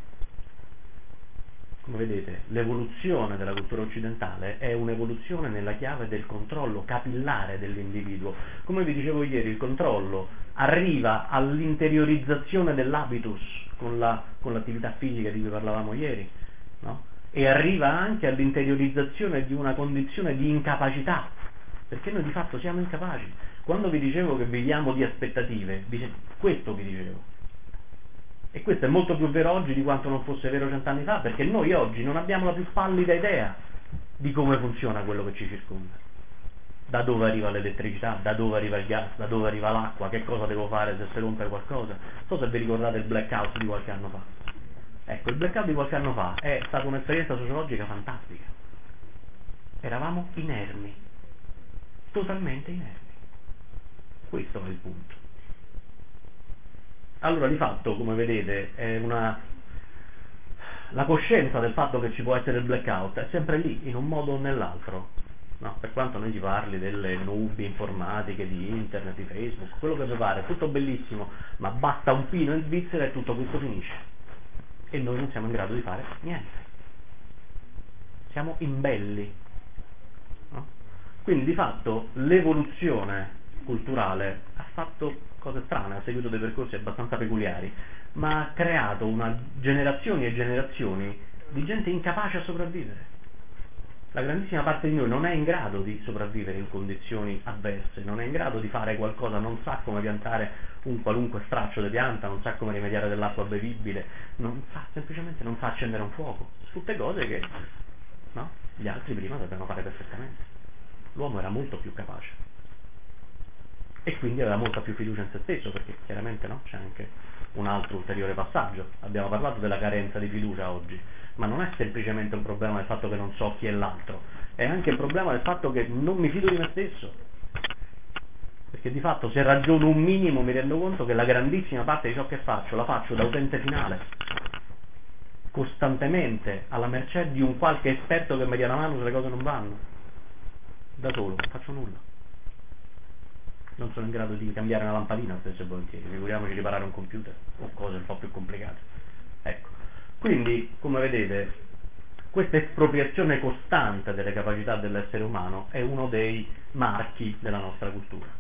Come vedete, l'evoluzione della cultura occidentale è un'evoluzione nella chiave del controllo capillare dell'individuo. Come vi dicevo ieri, il controllo arriva all'interiorizzazione dell'habitus con, la, con l'attività fisica di cui parlavamo ieri, no? E arriva anche all'interiorizzazione di una condizione di incapacità, perché noi di fatto siamo incapaci. Quando vi dicevo che viviamo di aspettative, questo vi dicevo. E questo è molto più vero oggi di quanto non fosse vero cent'anni fa, perché noi oggi non abbiamo la più pallida idea di come funziona quello che ci circonda. Da dove arriva l'elettricità, da dove arriva il gas, da dove arriva l'acqua, che cosa devo fare se si rompe qualcosa. Non so se vi ricordate il blackout di qualche anno fa. Ecco, il blackout di qualche anno fa è stata un'esperienza sociologica fantastica. Eravamo inermi, totalmente inermi. Questo è il punto. Allora di fatto, come vedete, è una... la coscienza del fatto che ci può essere il blackout è sempre lì, in un modo o nell'altro, no? Per quanto noi ci parli delle nubi informatiche, di internet, di Facebook, quello che vi pare, è tutto bellissimo, ma basta un pino in Svizzera e tutto questo finisce. E noi non siamo in grado di fare niente. Siamo imbelli, no? Quindi di fatto l'evoluzione culturale ha fatto cose strane, ha seguito dei percorsi abbastanza peculiari, ma ha creato una generazioni e generazioni di gente incapace a sopravvivere. La grandissima parte di noi non è in grado di sopravvivere in condizioni avverse, non è in grado di fare qualcosa, non sa come piantare un qualunque straccio di pianta, non sa come rimediare dell'acqua bevibile, non sa, semplicemente non sa accendere un fuoco. Tutte cose che, no, gli altri prima sapevano fare perfettamente. L'uomo era molto più capace e quindi aveva molta più fiducia in se stesso, perché chiaramente, no, c'è anche un altro ulteriore passaggio. Abbiamo parlato della carenza di fiducia oggi, ma non è semplicemente un problema del fatto che non so chi è l'altro, è anche il problema del fatto che non mi fido di me stesso, perché di fatto se ragiono un minimo mi rendo conto che la grandissima parte di ciò che faccio la faccio da utente finale, costantemente alla mercé di un qualche esperto che mi dia una mano se le cose non vanno. Da solo non faccio nulla, non sono in grado di cambiare una lampadina spesso e volentieri, figuriamoci riparare un computer o cose un po' più complicate. Ecco, quindi come vedete questa espropriazione costante delle capacità dell'essere umano è uno dei marchi della nostra cultura.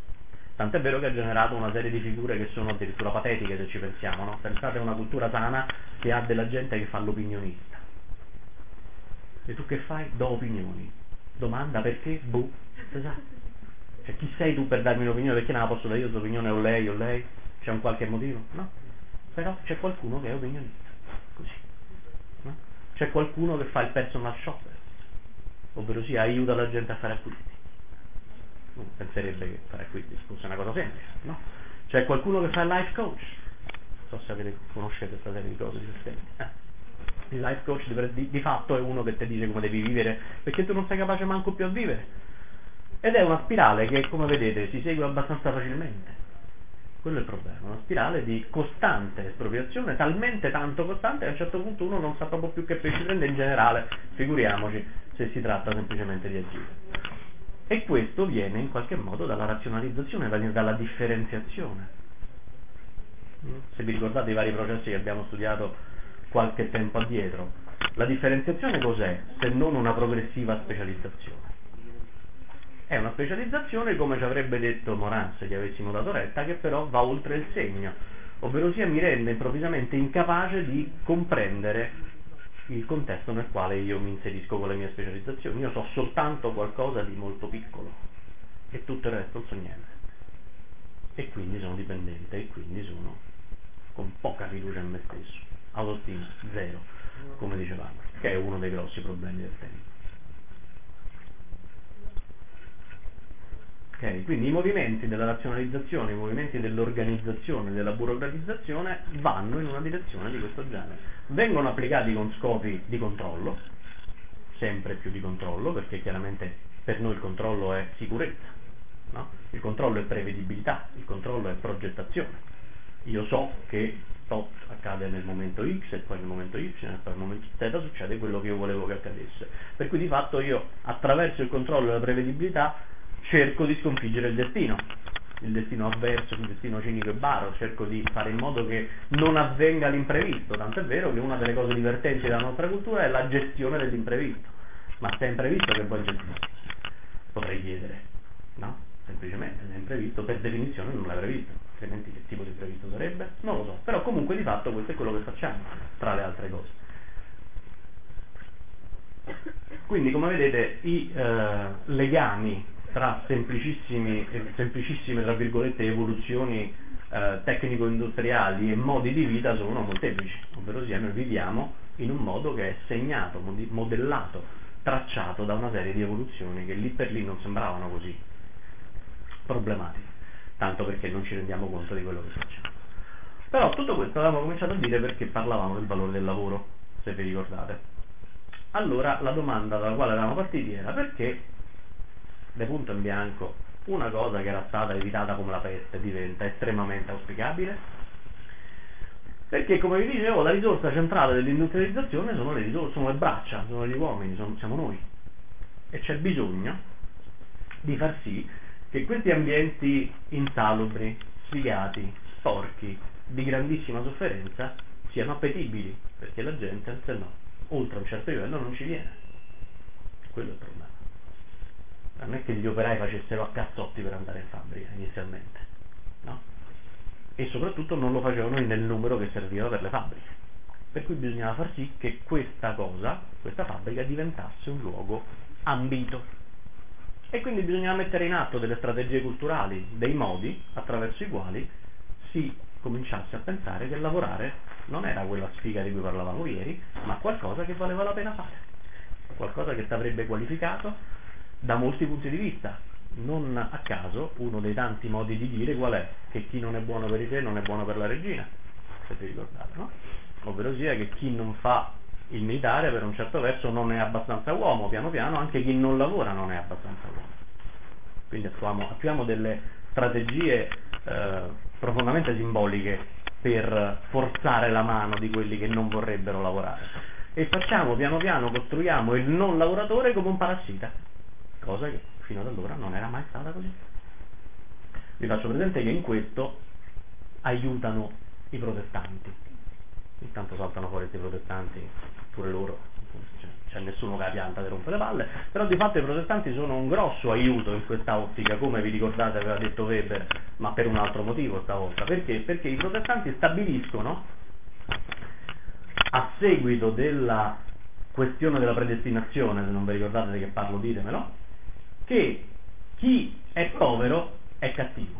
Tant'è vero che ha generato una serie di figure che sono addirittura patetiche se ci pensiamo, no? Pensate a una cultura sana che ha della gente che fa l'opinionista. E tu che fai? Do opinioni. Domanda perché? Boh, si sa. Cioè, chi sei tu per darmi un'opinione? Perché non la posso dare io l'opinione o lei o lei? C'è un qualche motivo? No. Però c'è qualcuno che è opinionista. Così. No? C'è qualcuno che fa il personal shopper, ovvero sia aiuta la gente a fare acquisti. Non penserebbe che fare acquisti fosse una cosa semplice, no? C'è qualcuno che fa il life coach. Non so se avete, conoscete questa serie di cose divertenti. Eh. Il life coach di, di, di fatto è uno che ti dice come devi vivere perché tu non sei capace manco più a vivere, ed è una spirale che, come vedete, si segue abbastanza facilmente. Quello è il problema, una spirale di costante espropriazione, talmente tanto costante che a un certo punto uno non sa proprio più che pesci prende in generale, figuriamoci se si tratta semplicemente di agire. E questo viene in qualche modo dalla razionalizzazione, dalla differenziazione. Se vi ricordate i vari processi che abbiamo studiato qualche tempo addietro, la differenziazione cos'è se non una progressiva specializzazione? È una specializzazione, come ci avrebbe detto Moran se gli avessimo dato retta, che però va oltre il segno, ovvero sia mi rende improvvisamente incapace di comprendere il contesto nel quale io mi inserisco con le mie specializzazioni. Io so soltanto qualcosa di molto piccolo e tutto il resto non so niente, e quindi sono dipendente e quindi sono con poca fiducia in me stesso, autostima zero, come dicevamo, che è uno dei grossi problemi del tempo. Okay, quindi i movimenti della razionalizzazione, i movimenti dell'organizzazione, della burocratizzazione vanno in una direzione di questo genere. Vengono applicati con scopi di controllo, sempre più di controllo, perché chiaramente per noi il controllo è sicurezza, no? Il controllo è prevedibilità, il controllo è progettazione. Io so che tot accade nel momento X e poi nel momento Y e poi nel momento Z succede quello che io volevo che accadesse. Per cui di fatto io attraverso il controllo e la prevedibilità cerco di sconfiggere il destino, il destino avverso, il destino cinico e baro, cerco di fare in modo che non avvenga l'imprevisto, tanto è vero che una delle cose divertenti della nostra cultura è la gestione dell'imprevisto. Ma se è imprevisto che vuoi gestire? Potrei chiedere, no? Semplicemente, se è imprevisto per definizione non l'hai previsto, altrimenti che tipo di imprevisto sarebbe? Non lo so, però comunque di fatto questo è quello che facciamo, tra le altre cose. Quindi come vedete i eh, legami tra semplicissimi, semplicissime tra virgolette evoluzioni eh, tecnico-industriali e modi di vita sono molteplici, ovvero sia noi viviamo in un modo che è segnato, modellato, tracciato da una serie di evoluzioni che lì per lì non sembravano così problematiche, tanto perché non ci rendiamo conto di quello che facciamo. Però tutto questo avevamo cominciato a dire perché parlavamo del valore del lavoro, se vi ricordate. Allora la domanda dalla quale eravamo partiti era perché da punto in bianco una cosa che era stata evitata come la peste diventa estremamente auspicabile? Perché, come vi dicevo, la risorsa centrale dell'industrializzazione sono le risorse, sono le braccia, sono gli uomini, sono, siamo noi, e c'è bisogno di far sì che questi ambienti insalubri, sfigati, sporchi, di grandissima sofferenza siano appetibili, perché la gente, se no, oltre un certo livello non ci viene. Quello è il problema. Non è che gli operai facessero a cazzotti per andare in fabbrica inizialmente, no? E soprattutto non lo facevano nel numero che serviva per le fabbriche, per cui bisognava far sì che questa cosa, questa fabbrica diventasse un luogo ambito, e quindi bisognava mettere in atto delle strategie culturali, dei modi attraverso i quali si cominciasse a pensare che lavorare non era quella sfiga di cui parlavamo ieri, ma qualcosa che valeva la pena fare, qualcosa che ti avrebbe qualificato da molti punti di vista. Non a caso uno dei tanti modi di dire qual è? Che chi non è buono per i re non è buono per la regina, se vi ricordate, no? Ovvero sia che chi non fa il militare per un certo verso non è abbastanza uomo, piano piano anche chi non lavora non è abbastanza uomo. Quindi attuiamo, attuiamo delle strategie eh, profondamente simboliche per forzare la mano di quelli che non vorrebbero lavorare, e facciamo piano piano, costruiamo il non lavoratore come un parassita, cosa che fino ad allora non era mai stata così. Vi faccio presente che in questo aiutano i protestanti. Intanto saltano fuori questi protestanti, pure loro, cioè, c'è nessuno che la pianta che rompe le palle, però di fatto i protestanti sono un grosso aiuto in questa ottica, come vi ricordate aveva detto Weber, ma per un altro motivo stavolta. Perché? Perché i protestanti stabiliscono, a seguito della questione della predestinazione, se non vi ricordate di che parlo ditemelo, che chi è povero è cattivo.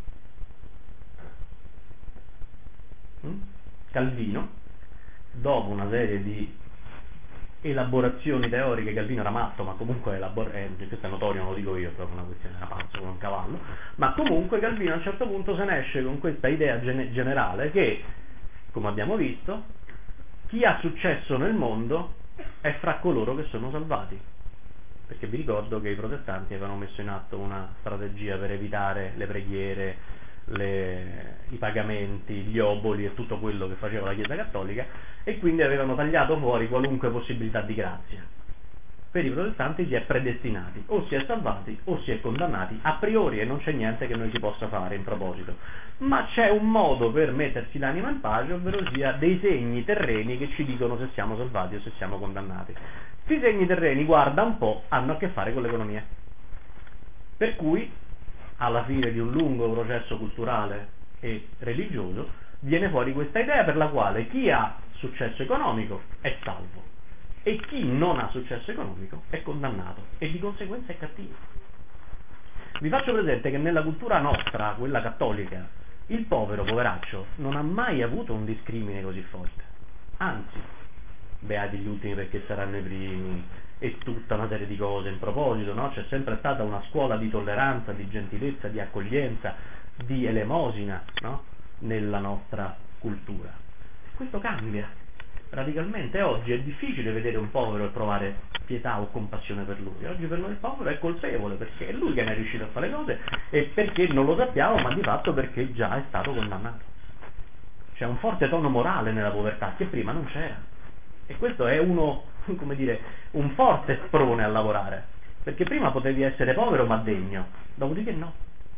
Calvino, dopo una serie di elaborazioni teoriche, Calvino era matto, ma comunque elabor- eh, questo è notorio, non lo dico io, è proprio una questione, era pazzo come un cavallo, ma comunque Calvino a un certo punto se ne esce con questa idea gen- generale che, come abbiamo visto, chi ha successo nel mondo è fra coloro che sono salvati, perché vi ricordo che i protestanti avevano messo in atto una strategia per evitare le preghiere, Le, i pagamenti, gli oboli e tutto quello che faceva la Chiesa Cattolica, e quindi avevano tagliato fuori qualunque possibilità di grazia. Per i protestanti si è predestinati, o si è salvati o si è condannati a priori, e non c'è niente che noi si possa fare in proposito, ma c'è un modo per mettersi l'anima in pace, ovvero sia dei segni terreni che ci dicono se siamo salvati o se siamo condannati. Questi segni terreni, guarda un po', hanno a che fare con l'economia, per cui alla fine di un lungo processo culturale e religioso viene fuori questa idea per la quale chi ha successo economico è salvo e chi non ha successo economico è condannato e di conseguenza è cattivo. Vi faccio presente che nella cultura nostra, quella cattolica, il povero, poveraccio, non ha mai avuto un discrimine così forte, anzi, beati gli ultimi perché saranno i primi, e tutta una serie di cose in proposito, no? C'è sempre stata una scuola di tolleranza, di gentilezza, di accoglienza, di elemosina, no? Nella nostra cultura. Questo cambia radicalmente. Oggi è difficile vedere un povero e provare pietà o compassione per lui. Oggi per noi il povero è colpevole perché è lui che non è riuscito a fare le cose, e perché non lo sappiamo, ma di fatto perché già è stato condannato. C'è un forte tono morale nella povertà che prima non c'era. E questo è uno, come dire, un forte sprone a lavorare, perché prima potevi essere povero ma degno, dopodiché no.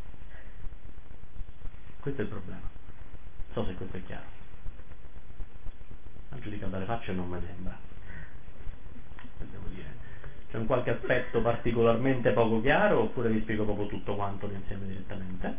Questo è il problema. Non so se questo è chiaro. A giudicare dalle facce non mi sembra. Devo dire. C'è un qualche aspetto particolarmente poco chiaro, oppure vi spiego proprio tutto quanto insieme direttamente?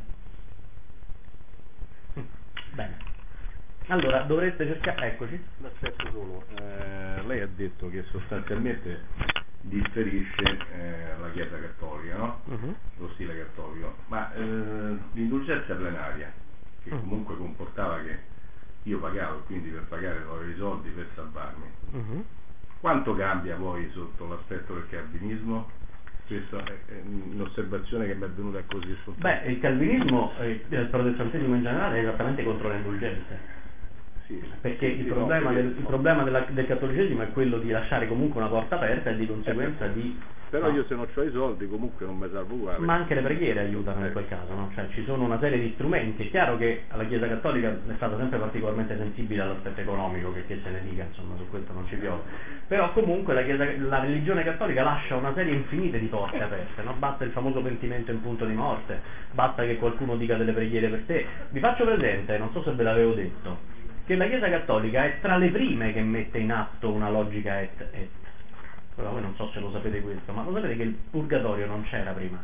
Bene. Allora, dovreste cercare, eccoci. Aspetta solo, eh, lei ha detto che sostanzialmente differisce eh, la Chiesa Cattolica, no? Uh-huh. Lo stile cattolico, ma eh, l'indulgenza plenaria, che uh-huh. comunque comportava che io pagavo, quindi per pagare avevo i soldi per salvarmi, uh-huh. quanto cambia poi sotto l'aspetto del calvinismo? Questa è un'osservazione che mi è venuta così sotto. Beh, il calvinismo e il protestantesimo in generale è esattamente contro le indulgenze. Sì, perché sì, il, problema no, del, il problema della, del cattolicesimo è quello di lasciare comunque una porta aperta e di conseguenza di... Però no. io se non ho i soldi comunque non mi salvo uguale. Ma anche le preghiere aiutano eh. in quel caso, no? Cioè ci sono una serie di strumenti. È chiaro che la Chiesa Cattolica è stata sempre particolarmente sensibile all'aspetto economico, che, che se ne dica, insomma, su questo non ci piove. Però comunque la, Chiesa, la religione cattolica lascia una serie infinite di porte aperte, no? Basta il famoso pentimento in punto di morte, basta che qualcuno dica delle preghiere per te. Vi faccio presente, non so se ve l'avevo detto, che la Chiesa Cattolica è tra le prime che mette in atto una logica et et. Però voi non so se lo sapete questo, ma lo sapete che il purgatorio non c'era prima?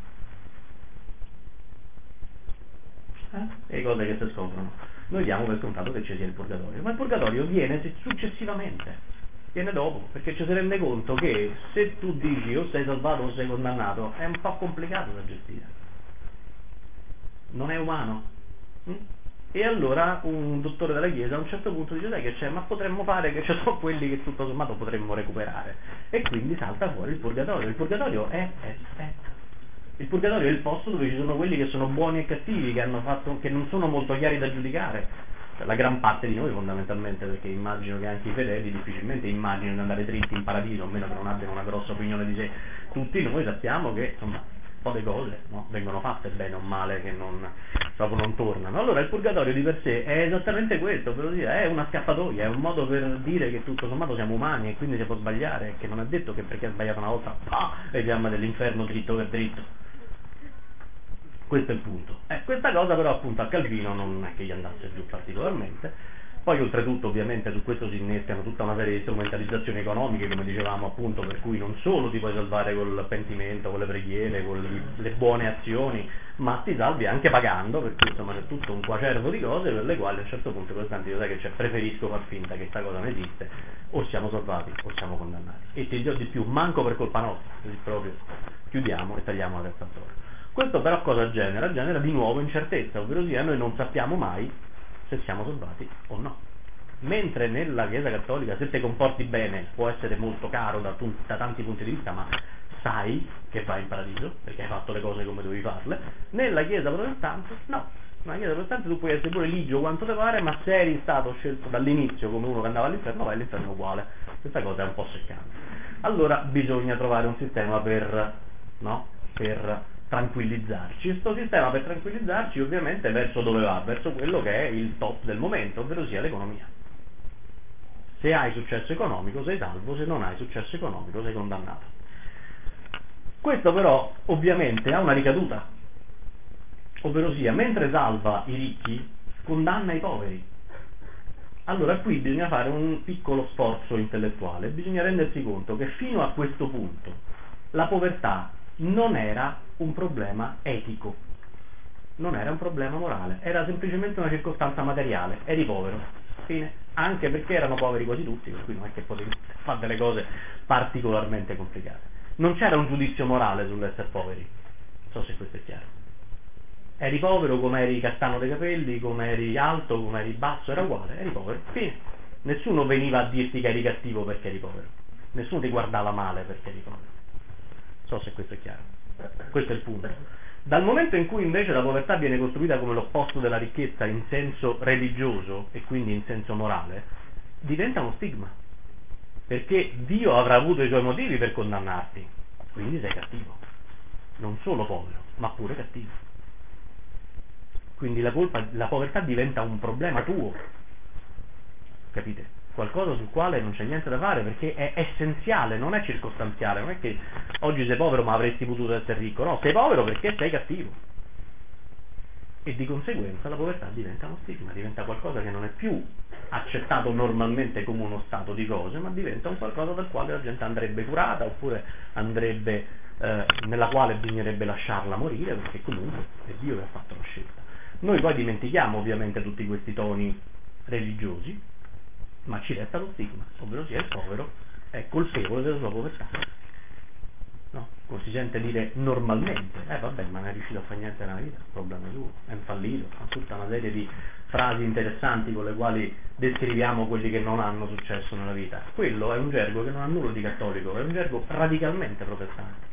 Eh? E cose che si scoprono. Noi diamo per scontato che ci sia il purgatorio, ma il purgatorio viene successivamente, viene dopo, perché ci si rende conto che se tu dici o sei salvato o sei condannato è un po' complicato da gestire. Non è umano. Hm? E allora un dottore della Chiesa a un certo punto dice: sai che c'è, ma potremmo fare che ci sono quelli che tutto sommato potremmo recuperare, e quindi salta fuori il purgatorio. Il purgatorio è, è aspetta il purgatorio è il posto dove ci sono quelli che sono buoni e cattivi, che hanno fatto, che non sono molto chiari da giudicare, cioè, la gran parte di noi fondamentalmente, perché immagino che anche i fedeli difficilmente immaginino di andare dritti in paradiso, a meno che non abbiano una grossa opinione di sé. Tutti noi sappiamo che insomma un po' di cose, no? Vengono fatte bene o male, che non, proprio non tornano. Allora il purgatorio di per sé è esattamente questo, per dire, è una scappatoia, è un modo per dire che tutto sommato siamo umani e quindi si può sbagliare, che non è detto che perché hai sbagliato una volta ah, e fiamma dell'inferno dritto per dritto. Questo è il punto. Eh, questa cosa però appunto a Calvino non è che gli andasse giù particolarmente, Poi oltretutto ovviamente su questo si innescano tutta una serie di strumentalizzazioni economiche, come dicevamo appunto, per cui non solo ti puoi salvare col pentimento, con le preghiere, con le buone azioni, ma ti salvi anche pagando, per cui insomma c'è tutto un quacervo di cose per le quali a un certo punto i protestanti dicono che c'è, preferisco far finta che questa cosa non esiste, o siamo salvati o siamo condannati. E ti dirò di più, manco per colpa nostra, così proprio chiudiamo e tagliamo la terza torre. Questo però cosa genera? Genera di nuovo incertezza, ovvero sia noi non sappiamo mai se siamo salvati o no. Mentre nella Chiesa Cattolica se ti comporti bene può essere molto caro da, tu, da tanti punti di vista, ma sai che vai in paradiso perché hai fatto le cose come dovevi farle, nella Chiesa Protestante no. Nella Chiesa Protestante tu puoi essere pure ligio quanto te pare, ma se eri stato scelto dall'inizio come uno che andava all'inferno, vai all'inferno uguale. Questa cosa è un po' seccante. Allora bisogna trovare un sistema per, no? per tranquillizzarci. Questo sistema per tranquillizzarci ovviamente verso dove va? Verso quello che è il top del momento, ovvero sia l'economia. Se hai successo economico sei salvo, se non hai successo economico sei condannato. Questo però ovviamente ha una ricaduta, ovvero sia mentre salva i ricchi condanna i poveri. Allora qui bisogna fare un piccolo sforzo intellettuale, bisogna rendersi conto che fino a questo punto la povertà non era un problema etico, non era un problema morale, era semplicemente una circostanza materiale, eri povero, fine, anche perché erano poveri quasi tutti, per cui non è che potevi fare delle cose particolarmente complicate. Non c'era un giudizio morale sull'essere poveri, non so se questo è chiaro. Eri povero come eri castano dei capelli, come eri alto, come eri basso, era uguale, eri povero, fine. Nessuno veniva a dirti che eri cattivo perché eri povero, nessuno ti guardava male perché eri povero. Non so se questo è chiaro. Questo è il punto. Dal momento in cui invece la povertà viene costruita come l'opposto della ricchezza in senso religioso e quindi in senso morale, diventa uno stigma. Perché Dio avrà avuto i suoi motivi per condannarti, quindi sei cattivo. Non solo povero, ma pure cattivo. Quindi la colpa, la povertà diventa un problema tuo. Capite? Qualcosa sul quale non c'è niente da fare perché è essenziale, non è circostanziale, non è che oggi sei povero ma avresti potuto essere ricco, no, sei povero perché sei cattivo e di conseguenza la povertà diventa uno stigma, diventa qualcosa che non è più accettato normalmente come uno stato di cose, ma diventa un qualcosa dal quale la gente andrebbe curata oppure andrebbe eh, nella quale bisognerebbe lasciarla morire perché comunque è Dio che ha fatto la scelta. Noi poi dimentichiamo ovviamente tutti questi toni religiosi, ma ci resta lo stigma, ovvero sia il povero è colpevole della sua povertà. No? Come si sente dire normalmente, eh vabbè, ma non è riuscito a fare niente nella vita, il problema è suo, è fallito, ha tutta una serie di frasi interessanti con le quali descriviamo quelli che non hanno successo nella vita. Quello è un gergo che non ha nulla di cattolico, è un gergo radicalmente protestante.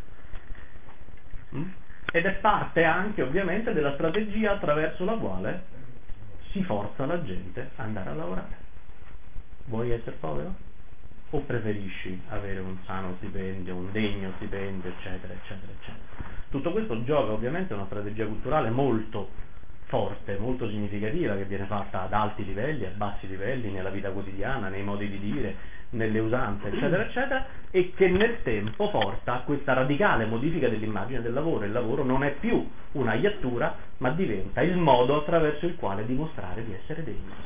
Mm? Ed è parte anche ovviamente della strategia attraverso la quale si forza la gente ad andare a lavorare. Vuoi essere povero? O preferisci avere un sano stipendio, un degno stipendio, eccetera, eccetera, eccetera. Tutto questo gioca ovviamente una strategia culturale molto forte, molto significativa, che viene fatta ad alti livelli, a bassi livelli, nella vita quotidiana, nei modi di dire, nelle usanze, eccetera, eccetera, e che nel tempo porta a questa radicale modifica dell'immagine del lavoro. Il lavoro non è più una iattura, ma diventa il modo attraverso il quale dimostrare di essere degni.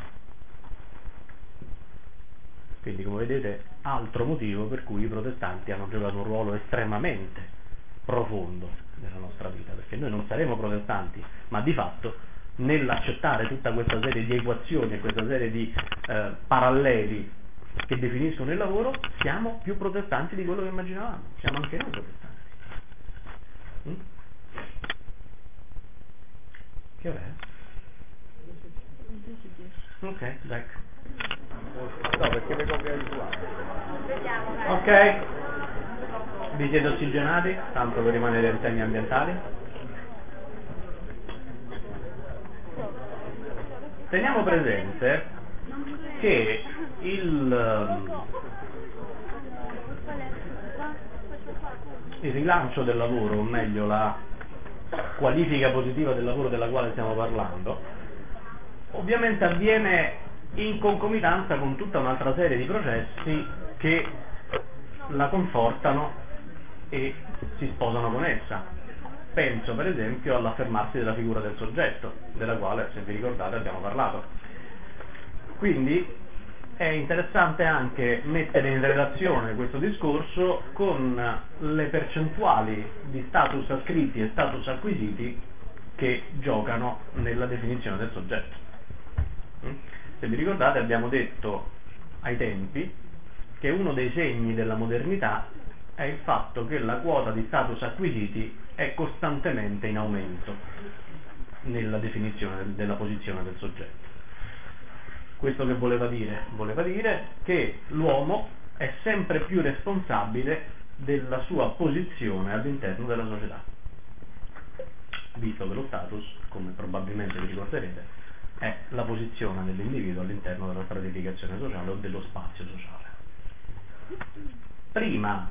Quindi, come vedete, altro motivo per cui i protestanti hanno giocato un ruolo estremamente profondo nella nostra vita, perché noi non saremo protestanti, ma di fatto nell'accettare tutta questa serie di equazioni e questa serie di eh, paralleli che definiscono il lavoro, siamo più protestanti di quello che immaginavamo, siamo anche noi protestanti. Mm? Che ora è? Ok, dai. No, perché mi copia il suono. Ok, vi siete ossigenati, tanto per rimanere in temi ambientali. Teniamo presente che il, il rilancio del lavoro, o meglio la qualifica positiva del lavoro della quale stiamo parlando, ovviamente avviene in concomitanza con tutta un'altra serie di processi che la confortano e si sposano con essa. Penso per esempio all'affermarsi della figura del soggetto, della quale, se vi ricordate, abbiamo parlato. Quindi è interessante anche mettere in relazione questo discorso con le percentuali di status ascritti e status acquisiti che giocano nella definizione del soggetto. Se vi ricordate, abbiamo detto ai tempi che uno dei segni della modernità è il fatto che la quota di status acquisiti è costantemente in aumento nella definizione della posizione del soggetto. Questo che voleva dire? Voleva dire che l'uomo è sempre più responsabile della sua posizione all'interno della società, visto che lo status, come probabilmente vi ricorderete, è la posizione dell'individuo all'interno della stratificazione sociale o dello spazio sociale. Prima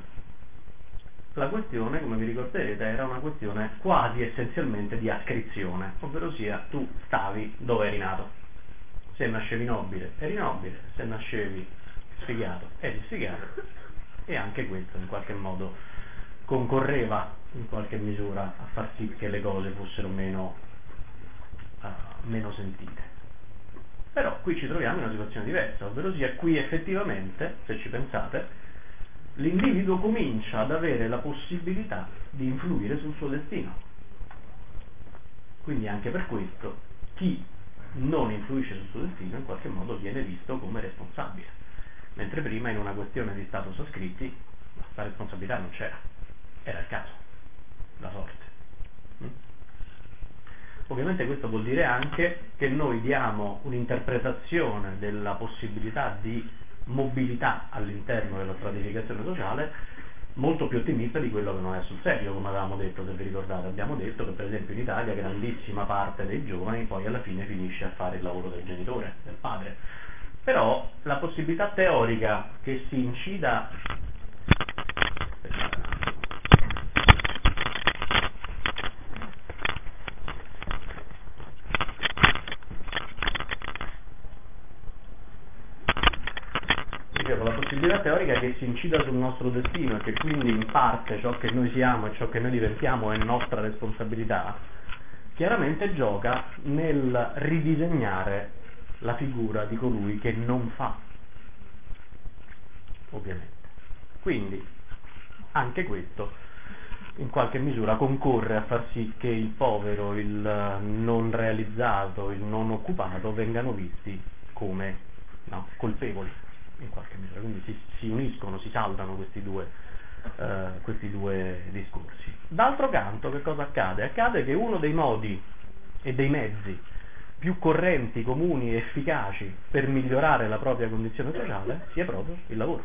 la questione, come vi ricorderete, era una questione quasi essenzialmente di ascrizione, ovvero sia tu stavi dove eri nato. Se nascevi nobile, eri nobile, se nascevi sfigato, eri sfigato, e anche questo in qualche modo concorreva in qualche misura a far sì che le cose fossero meno, uh, meno sentite. Però qui ci troviamo in una situazione diversa, ovvero sia qui effettivamente, se ci pensate, l'individuo comincia ad avere la possibilità di influire sul suo destino. Quindi anche per questo chi non influisce sul suo destino in qualche modo viene visto come responsabile, mentre prima in una questione di status ascritti questa responsabilità non c'era, era il caso, la sorte. Mm? Ovviamente questo vuol dire anche che noi diamo un'interpretazione della possibilità di mobilità all'interno della stratificazione sociale molto più ottimista di quello che non è sul serio, come avevamo detto, se vi ricordate. Abbiamo detto che per esempio in Italia grandissima parte dei giovani poi alla fine finisce a fare il lavoro del genitore, del padre. Però la possibilità teorica che si incida la possibilità teorica che si incida sul nostro destino e che quindi in parte ciò che noi siamo e ciò che noi diventiamo è nostra responsabilità, chiaramente gioca nel ridisegnare la figura di colui che non fa, ovviamente. Quindi anche questo in qualche misura concorre a far sì che il povero, il non realizzato, il non occupato vengano visti come no, colpevoli in qualche misura, quindi si, si uniscono, si saldano questi due, eh, questi due discorsi. D'altro canto che cosa accade? Accade che uno dei modi e dei mezzi più correnti, comuni e efficaci per migliorare la propria condizione sociale sia proprio il lavoro,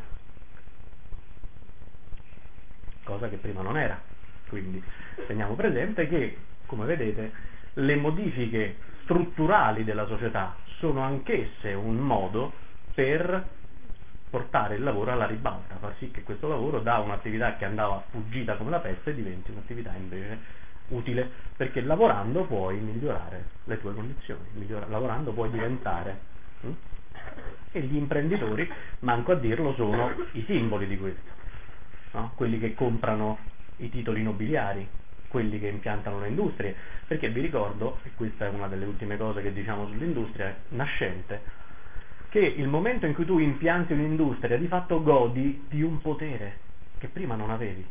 cosa che prima non era. Quindi teniamo presente che, come vedete, le modifiche strutturali della società sono anch'esse un modo per portare il lavoro alla ribalta, far sì che questo lavoro da un'attività che andava fuggita come la peste diventi un'attività invece utile, perché lavorando puoi migliorare le tue condizioni, migliora, lavorando puoi diventare hm? E gli imprenditori, manco a dirlo, sono i simboli di questo, no? Quelli che comprano i titoli nobiliari, quelli che impiantano le industrie, perché vi ricordo, e questa è una delle ultime cose che diciamo sull'industria nascente, che il momento in cui tu impianti un'industria di fatto godi di un potere che prima non avevi.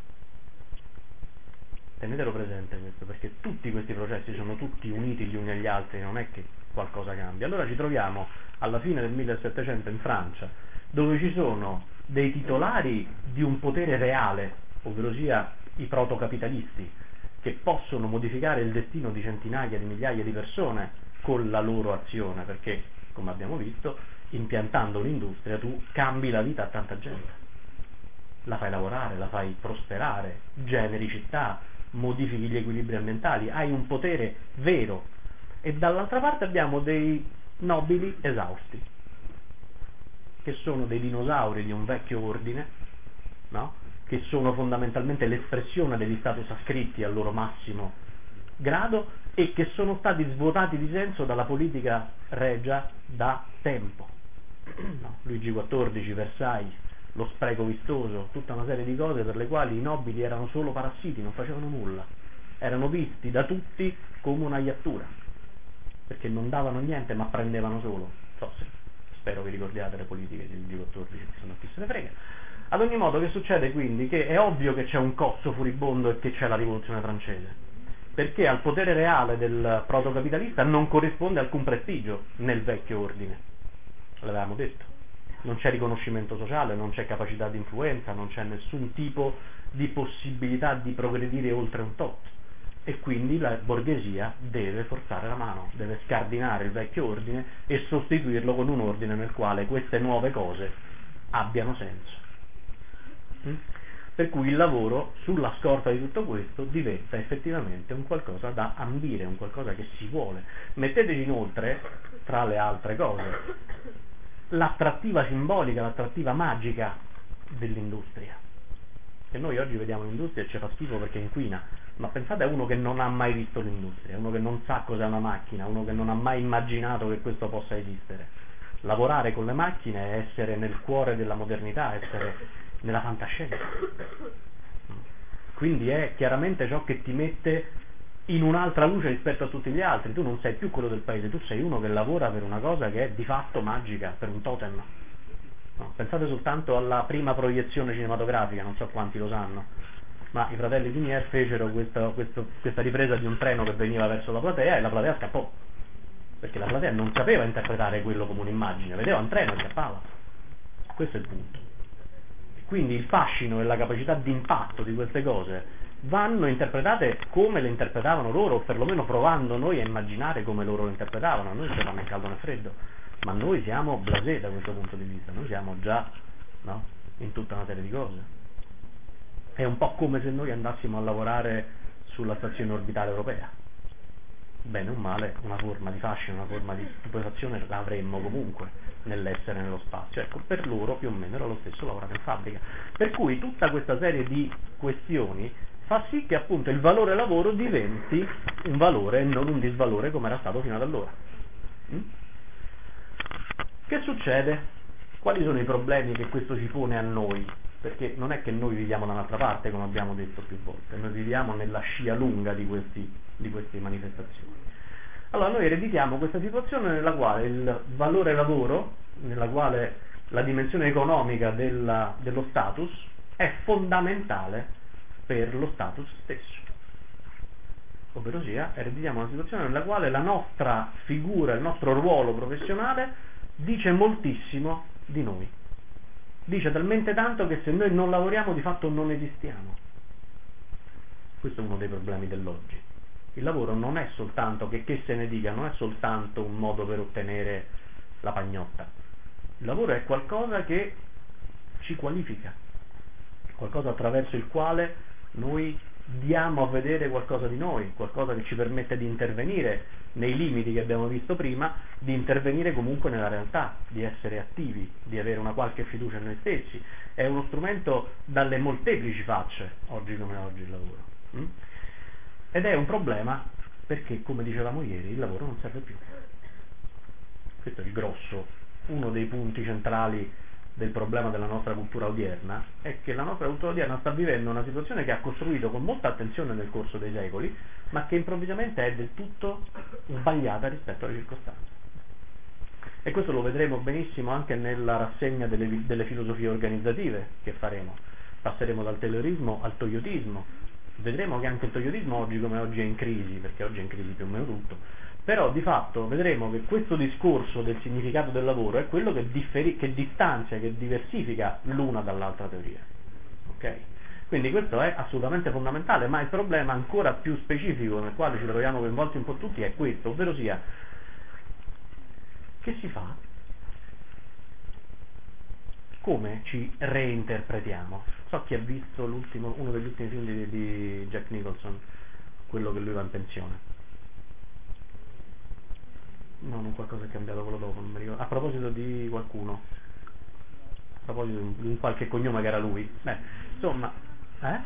Tenetelo presente questo, perché tutti questi processi sono tutti uniti gli uni agli altri, non è che qualcosa cambia. Allora ci troviamo alla fine del millesettecento in Francia, dove ci sono dei titolari di un potere reale, ovvero sia i protocapitalisti, che possono modificare il destino di centinaia di migliaia di persone con la loro azione, perché come abbiamo visto, impiantando un'industria tu cambi la vita a tanta gente, la fai lavorare, la fai prosperare, generi città, modifichi gli equilibri ambientali, hai un potere vero. E dall'altra parte abbiamo dei nobili esausti, che sono dei dinosauri di un vecchio ordine, no? Che sono fondamentalmente l'espressione degli status ascritti al loro massimo grado e che sono stati svuotati di senso dalla politica regia da tempo. No, Luigi quattordici, Versailles, lo spreco vistoso, tutta una serie di cose per le quali i nobili erano solo parassiti, non facevano nulla, erano visti da tutti come una iattura, perché non davano niente ma prendevano solo. So, se spero vi ricordiate le politiche di Luigi quattordici, insomma chi se ne frega. Ad ogni modo, che succede quindi? Che è ovvio che c'è un cozzo furibondo e che c'è la rivoluzione francese, perché al potere reale del protocapitalista non corrisponde alcun prestigio nel vecchio ordine, l'avevamo detto, non c'è riconoscimento sociale, non c'è capacità di influenza, non c'è nessun tipo di possibilità di progredire oltre un tot, e quindi la borghesia deve forzare la mano, deve scardinare il vecchio ordine e sostituirlo con un ordine nel quale queste nuove cose abbiano senso. Mm? Per cui il lavoro, sulla scorta di tutto questo, diventa effettivamente un qualcosa da ambire, un qualcosa che si vuole. Metteteci inoltre, tra le altre cose, l'attrattiva simbolica, l'attrattiva magica dell'industria. Che noi oggi vediamo l'industria e ci fa schifo perché inquina, ma pensate a uno che non ha mai visto l'industria, uno che non sa cos'è una macchina, uno che non ha mai immaginato che questo possa esistere. Lavorare con le macchine è essere nel cuore della modernità, essere nella fantascienza. Quindi è chiaramente ciò che ti mette in un'altra luce rispetto a tutti gli altri. Tu non sei più quello del paese, tu sei uno che lavora per una cosa che è di fatto magica, per un totem. No, pensate soltanto alla prima proiezione cinematografica, non so quanti lo sanno, ma i fratelli Lumière fecero questa, questo, questa ripresa di un treno che veniva verso la platea e la platea scappò, perché la platea non sapeva interpretare quello come un'immagine, vedeva un treno e scappava. Questo è il punto. Quindi il fascino e la capacità di impatto di queste cose vanno interpretate come le interpretavano loro, o perlomeno provando noi a immaginare come loro le interpretavano. A noi ci fanno né caldo né freddo, ma noi siamo blasé da questo punto di vista, noi siamo già, no, in tutta una serie di cose. È un po' come se noi andassimo a lavorare sulla stazione orbitale europea. Bene o male, una forma di fascino, una forma di stupefazione la avremmo comunque nell'essere nello spazio. Ecco, per loro più o meno era lo stesso lavorare in fabbrica. Per cui tutta questa serie di questioni fa sì che appunto il valore lavoro diventi un valore e non un disvalore come era stato fino ad allora. Mm? Che succede? Quali sono i problemi che questo ci pone a noi? Perché non è che noi viviamo da un'altra parte, come abbiamo detto più volte, noi viviamo nella scia lunga di, questi, di queste manifestazioni. Allora noi ereditiamo questa situazione nella quale il valore lavoro, nella quale la dimensione economica della, dello status è fondamentale per lo status stesso. Ovvero sia, ereditiamo una situazione nella quale la nostra figura, il nostro ruolo professionale dice moltissimo di noi. Dice talmente tanto che se noi non lavoriamo di fatto non esistiamo. Questo è uno dei problemi dell'oggi. Il lavoro non è soltanto, che, che se ne dica, non è soltanto un modo per ottenere la pagnotta. Il lavoro è qualcosa che ci qualifica, qualcosa attraverso il quale noi diamo a vedere qualcosa di noi, qualcosa che ci permette di intervenire nei limiti che abbiamo visto prima, di intervenire comunque nella realtà, di essere attivi, di avere una qualche fiducia in noi stessi. È uno strumento dalle molteplici facce, oggi come oggi il lavoro. Mm? Ed è un problema perché, come dicevamo ieri, il lavoro non serve più. Questo è il grosso, uno dei punti centrali del problema della nostra cultura odierna, è che la nostra cultura odierna sta vivendo una situazione che ha costruito con molta attenzione nel corso dei secoli, ma che improvvisamente è del tutto sbagliata rispetto alle circostanze. E questo lo vedremo benissimo anche nella rassegna delle, delle filosofie organizzative che faremo. Passeremo dal taylorismo al toyotismo. Vedremo che anche il toyotismo oggi come oggi è in crisi, perché oggi è in crisi più o meno tutto, però di fatto vedremo che questo discorso del significato del lavoro è quello che, differi- che distanzia, che diversifica l'una dall'altra teoria. Okay? Quindi questo è assolutamente fondamentale, ma il problema ancora più specifico nel quale ci troviamo coinvolti un po' tutti è questo, ovvero sia, che si fa? Come ci reinterpretiamo? So chi ha visto l'ultimo, uno degli ultimi film di, di Jack Nicholson, quello che lui va in pensione. No, non qualcosa è cambiato, quello dopo, non mi ricordo. A proposito di qualcuno, a proposito di un qualche cognome che era lui. Beh, insomma, eh?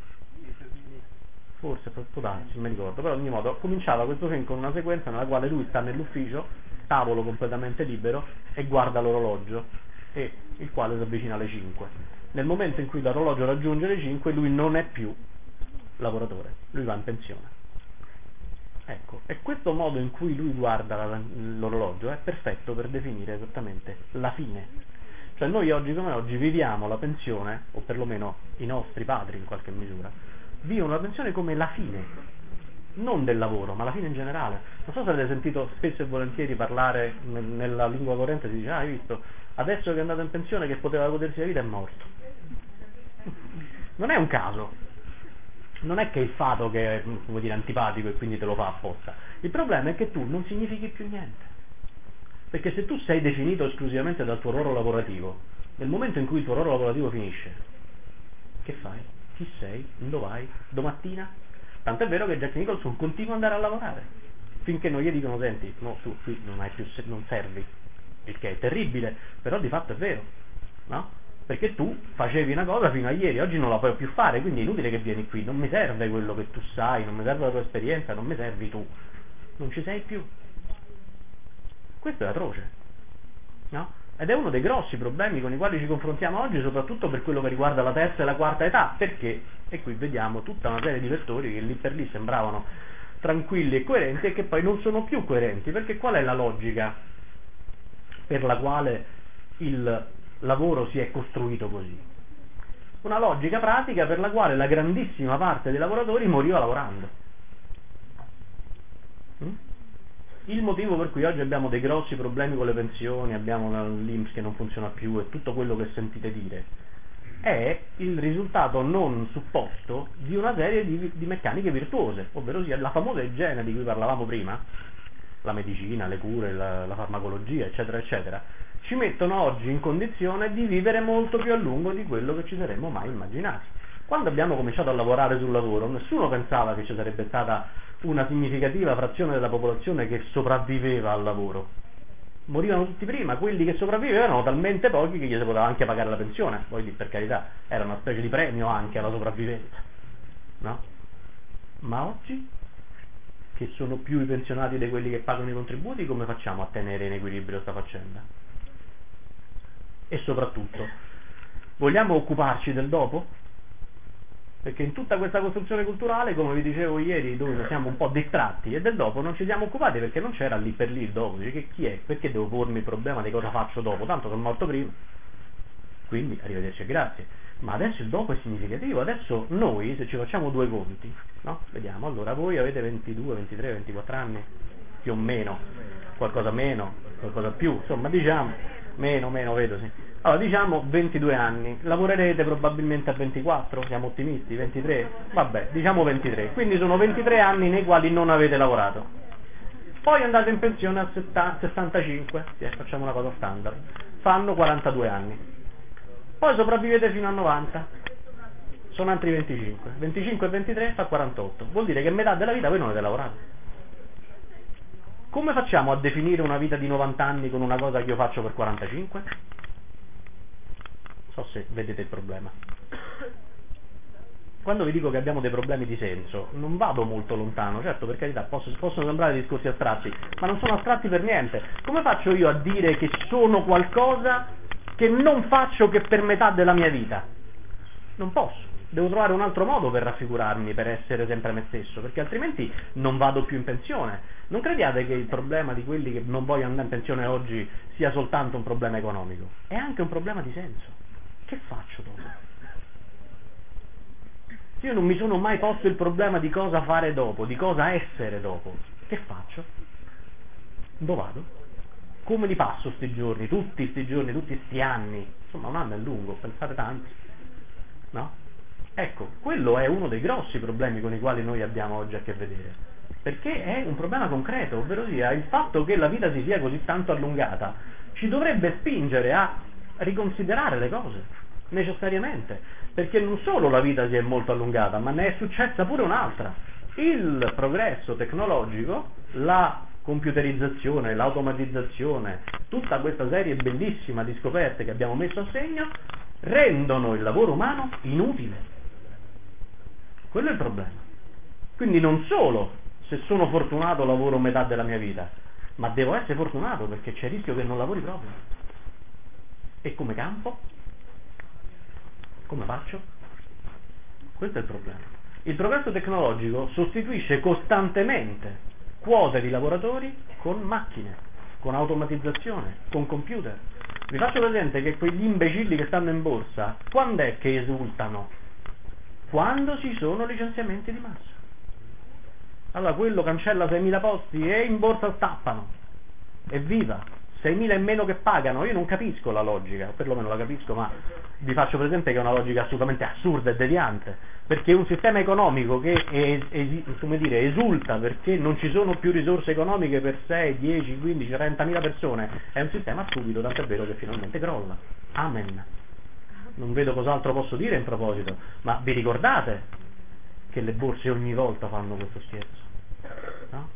Forse, può darsi, non mi ricordo, però ad ogni modo cominciava questo film con una sequenza nella quale lui sta nell'ufficio, tavolo completamente libero, e guarda l'orologio, e il quale si avvicina alle cinque. Nel momento in cui l'orologio raggiunge le cinque, lui non è più lavoratore, lui va in pensione. Ecco, e questo modo in cui lui guarda la- l'orologio è perfetto per definire esattamente la fine. Cioè noi oggi come oggi viviamo la pensione, o perlomeno i nostri padri in qualche misura, vivono la pensione come la fine, non del lavoro, ma la fine in generale. Non so se avete sentito spesso e volentieri parlare nel- nella lingua corrente, si dice, ah, hai visto, adesso che è andato in pensione che poteva godersi la vita è morto. Non è un caso. Non è che il fato che è, come dire, antipatico e quindi te lo fa apposta. Il problema è che tu non significhi più niente. Perché se tu sei definito esclusivamente dal tuo ruolo lavorativo, nel momento in cui il tuo ruolo lavorativo finisce, che fai? Chi sei? Dove vai? Domattina? Tant'è vero che Jack Nicholson continua ad andare a lavorare, finché non gli dicono, senti, no, tu qui non, hai più, non servi, il che è terribile, però di fatto è vero, no? Perché tu facevi una cosa fino a ieri, oggi non la puoi più fare, quindi è inutile che vieni qui, non mi serve quello che tu sai, non mi serve la tua esperienza, non mi servi tu, non ci sei più. Questo è atroce, no? Ed è uno dei grossi problemi con i quali ci confrontiamo oggi, soprattutto per quello che riguarda la terza e la quarta età, perché, e qui vediamo tutta una serie di vettori che lì per lì sembravano tranquilli e coerenti e che poi non sono più coerenti, perché qual è la logica per la quale il lavoro si è costruito così? Una logica pratica per la quale la grandissima parte dei lavoratori moriva lavorando. Mm? Il motivo per cui oggi abbiamo dei grossi problemi con le pensioni, abbiamo l'I N P S che non funziona più e tutto quello che sentite dire, è il risultato non supposto di una serie di, di meccaniche virtuose, ovvero sia la famosa igiene di cui parlavamo prima, la medicina, le cure, la, la farmacologia, eccetera, eccetera, ci mettono oggi in condizione di vivere molto più a lungo di quello che ci saremmo mai immaginati. Quando abbiamo cominciato a lavorare sul lavoro, nessuno pensava che ci sarebbe stata una significativa frazione della popolazione che sopravviveva al lavoro. Morivano tutti prima, quelli che sopravvivevano erano talmente pochi che gli si poteva anche pagare la pensione, poi per carità, era una specie di premio anche alla sopravvivenza, no? Ma oggi, che sono più i pensionati di quelli che pagano i contributi, come facciamo a tenere in equilibrio questa faccenda? E soprattutto, vogliamo occuparci del dopo? Perché in tutta questa costruzione culturale, come vi dicevo ieri, dove siamo un po' distratti, e del dopo non ci siamo occupati perché non c'era lì per lì il dopo. Dice, che chi è? Perché devo pormi il problema di cosa faccio dopo? Tanto sono morto prima. Quindi, arrivederci e grazie. Ma adesso il dopo è significativo. Adesso noi, se ci facciamo due conti, no? Vediamo, allora voi avete ventidue, ventitré, ventiquattro anni, più o meno, qualcosa meno, qualcosa più, insomma, diciamo, meno, meno, vedo, sì. Allora, diciamo ventidue anni, lavorerete probabilmente a ventiquattro, siamo ottimisti, ventitré? Vabbè, diciamo ventitré, quindi sono ventitré anni nei quali non avete lavorato. Poi andate in pensione a sessantacinque, sì, facciamo una cosa standard, fanno quarantadue anni. Poi sopravvivete fino a novanta, sono altri venticinque, venticinque e ventitré fa quarantotto, vuol dire che metà della vita voi non avete lavorato. Come facciamo a definire una vita di novanta anni con una cosa che io faccio per quarantacinque? Non so se vedete il problema. Quando vi dico che abbiamo dei problemi di senso, non vado molto lontano, certo, per carità, posso, possono sembrare discorsi astratti, ma non sono astratti per niente. Come faccio io a dire che sono qualcosa che non faccio che per metà della mia vita? Non posso. Devo trovare un altro modo per raffigurarmi, per essere sempre me stesso, perché altrimenti non vado più in pensione. Non crediate che il problema di quelli che non vogliono andare in pensione oggi sia soltanto un problema economico, è anche un problema di senso. Che faccio dopo? Io non mi sono mai posto il problema di cosa fare dopo, di cosa essere dopo. Che faccio? Dove vado? Come li passo sti giorni, tutti sti giorni, tutti sti anni? Insomma, un anno è lungo, pensate tanti, no? Ecco, quello è uno dei grossi problemi con i quali noi abbiamo oggi a che vedere, perché è un problema concreto, ovvero sia il fatto che la vita si sia così tanto allungata ci dovrebbe spingere a riconsiderare le cose, necessariamente, perché non solo la vita si è molto allungata, ma ne è successa pure un'altra. Il progresso tecnologico, la computerizzazione, l'automatizzazione, tutta questa serie bellissima di scoperte che abbiamo messo a segno, rendono il lavoro umano inutile. Quello è il problema. Quindi non solo, se sono fortunato lavoro metà della mia vita, ma devo essere fortunato perché c'è il rischio che non lavori proprio. E come campo? Come faccio? Questo è il problema. Il progresso tecnologico sostituisce costantemente quote di lavoratori con macchine, con automatizzazione, con computer. Vi faccio presente che quegli imbecilli che stanno in borsa, quando è che esultano? Quando ci sono licenziamenti di massa. Allora quello cancella seimila posti e in borsa stappano. Evviva! seimila in meno che pagano. Io non capisco la logica, o perlomeno la capisco, ma vi faccio presente che è una logica assolutamente assurda e deviante, perché un sistema economico che è, è, come dire, esulta perché non ci sono più risorse economiche per sei, dieci, quindici, trentamila persone è un sistema stupido, tanto è vero che finalmente crolla. Amen. Non vedo cos'altro posso dire in proposito, ma vi ricordate che le borse ogni volta fanno questo scherzo? No?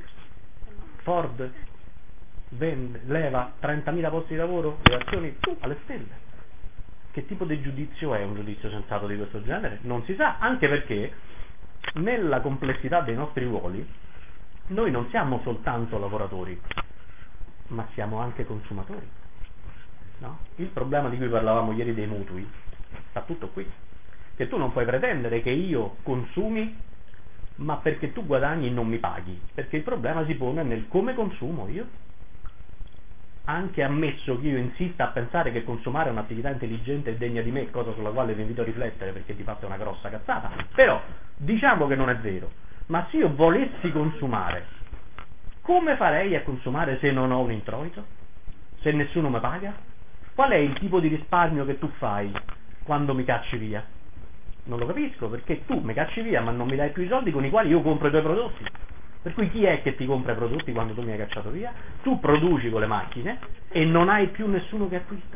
Ford vende, leva trentamila posti di lavoro, le azioni tu, alle stelle. Che tipo di giudizio è un giudizio sensato di questo genere? Non si sa, anche perché nella complessità dei nostri ruoli noi non siamo soltanto lavoratori, ma siamo anche consumatori. No? Il problema di cui parlavamo ieri dei mutui sta tutto qui, che tu non puoi pretendere che io consumi ma perché tu guadagni non mi paghi, perché il problema si pone nel come consumo io. Anche ammesso che io insista a pensare che consumare è un'attività intelligente e degna di me, cosa sulla quale vi invito a riflettere perché di fatto è una grossa cazzata, però diciamo che non è vero, ma se io volessi consumare, come farei a consumare se non ho un introito? Se nessuno mi paga? Qual è il tipo di risparmio che tu fai quando mi cacci via? Non lo capisco, perché tu mi cacci via ma non mi dai più i soldi con i quali io compro i tuoi prodotti. Per cui chi è che ti compra i prodotti quando tu mi hai cacciato via? Tu produci con le macchine e non hai più nessuno che acquista.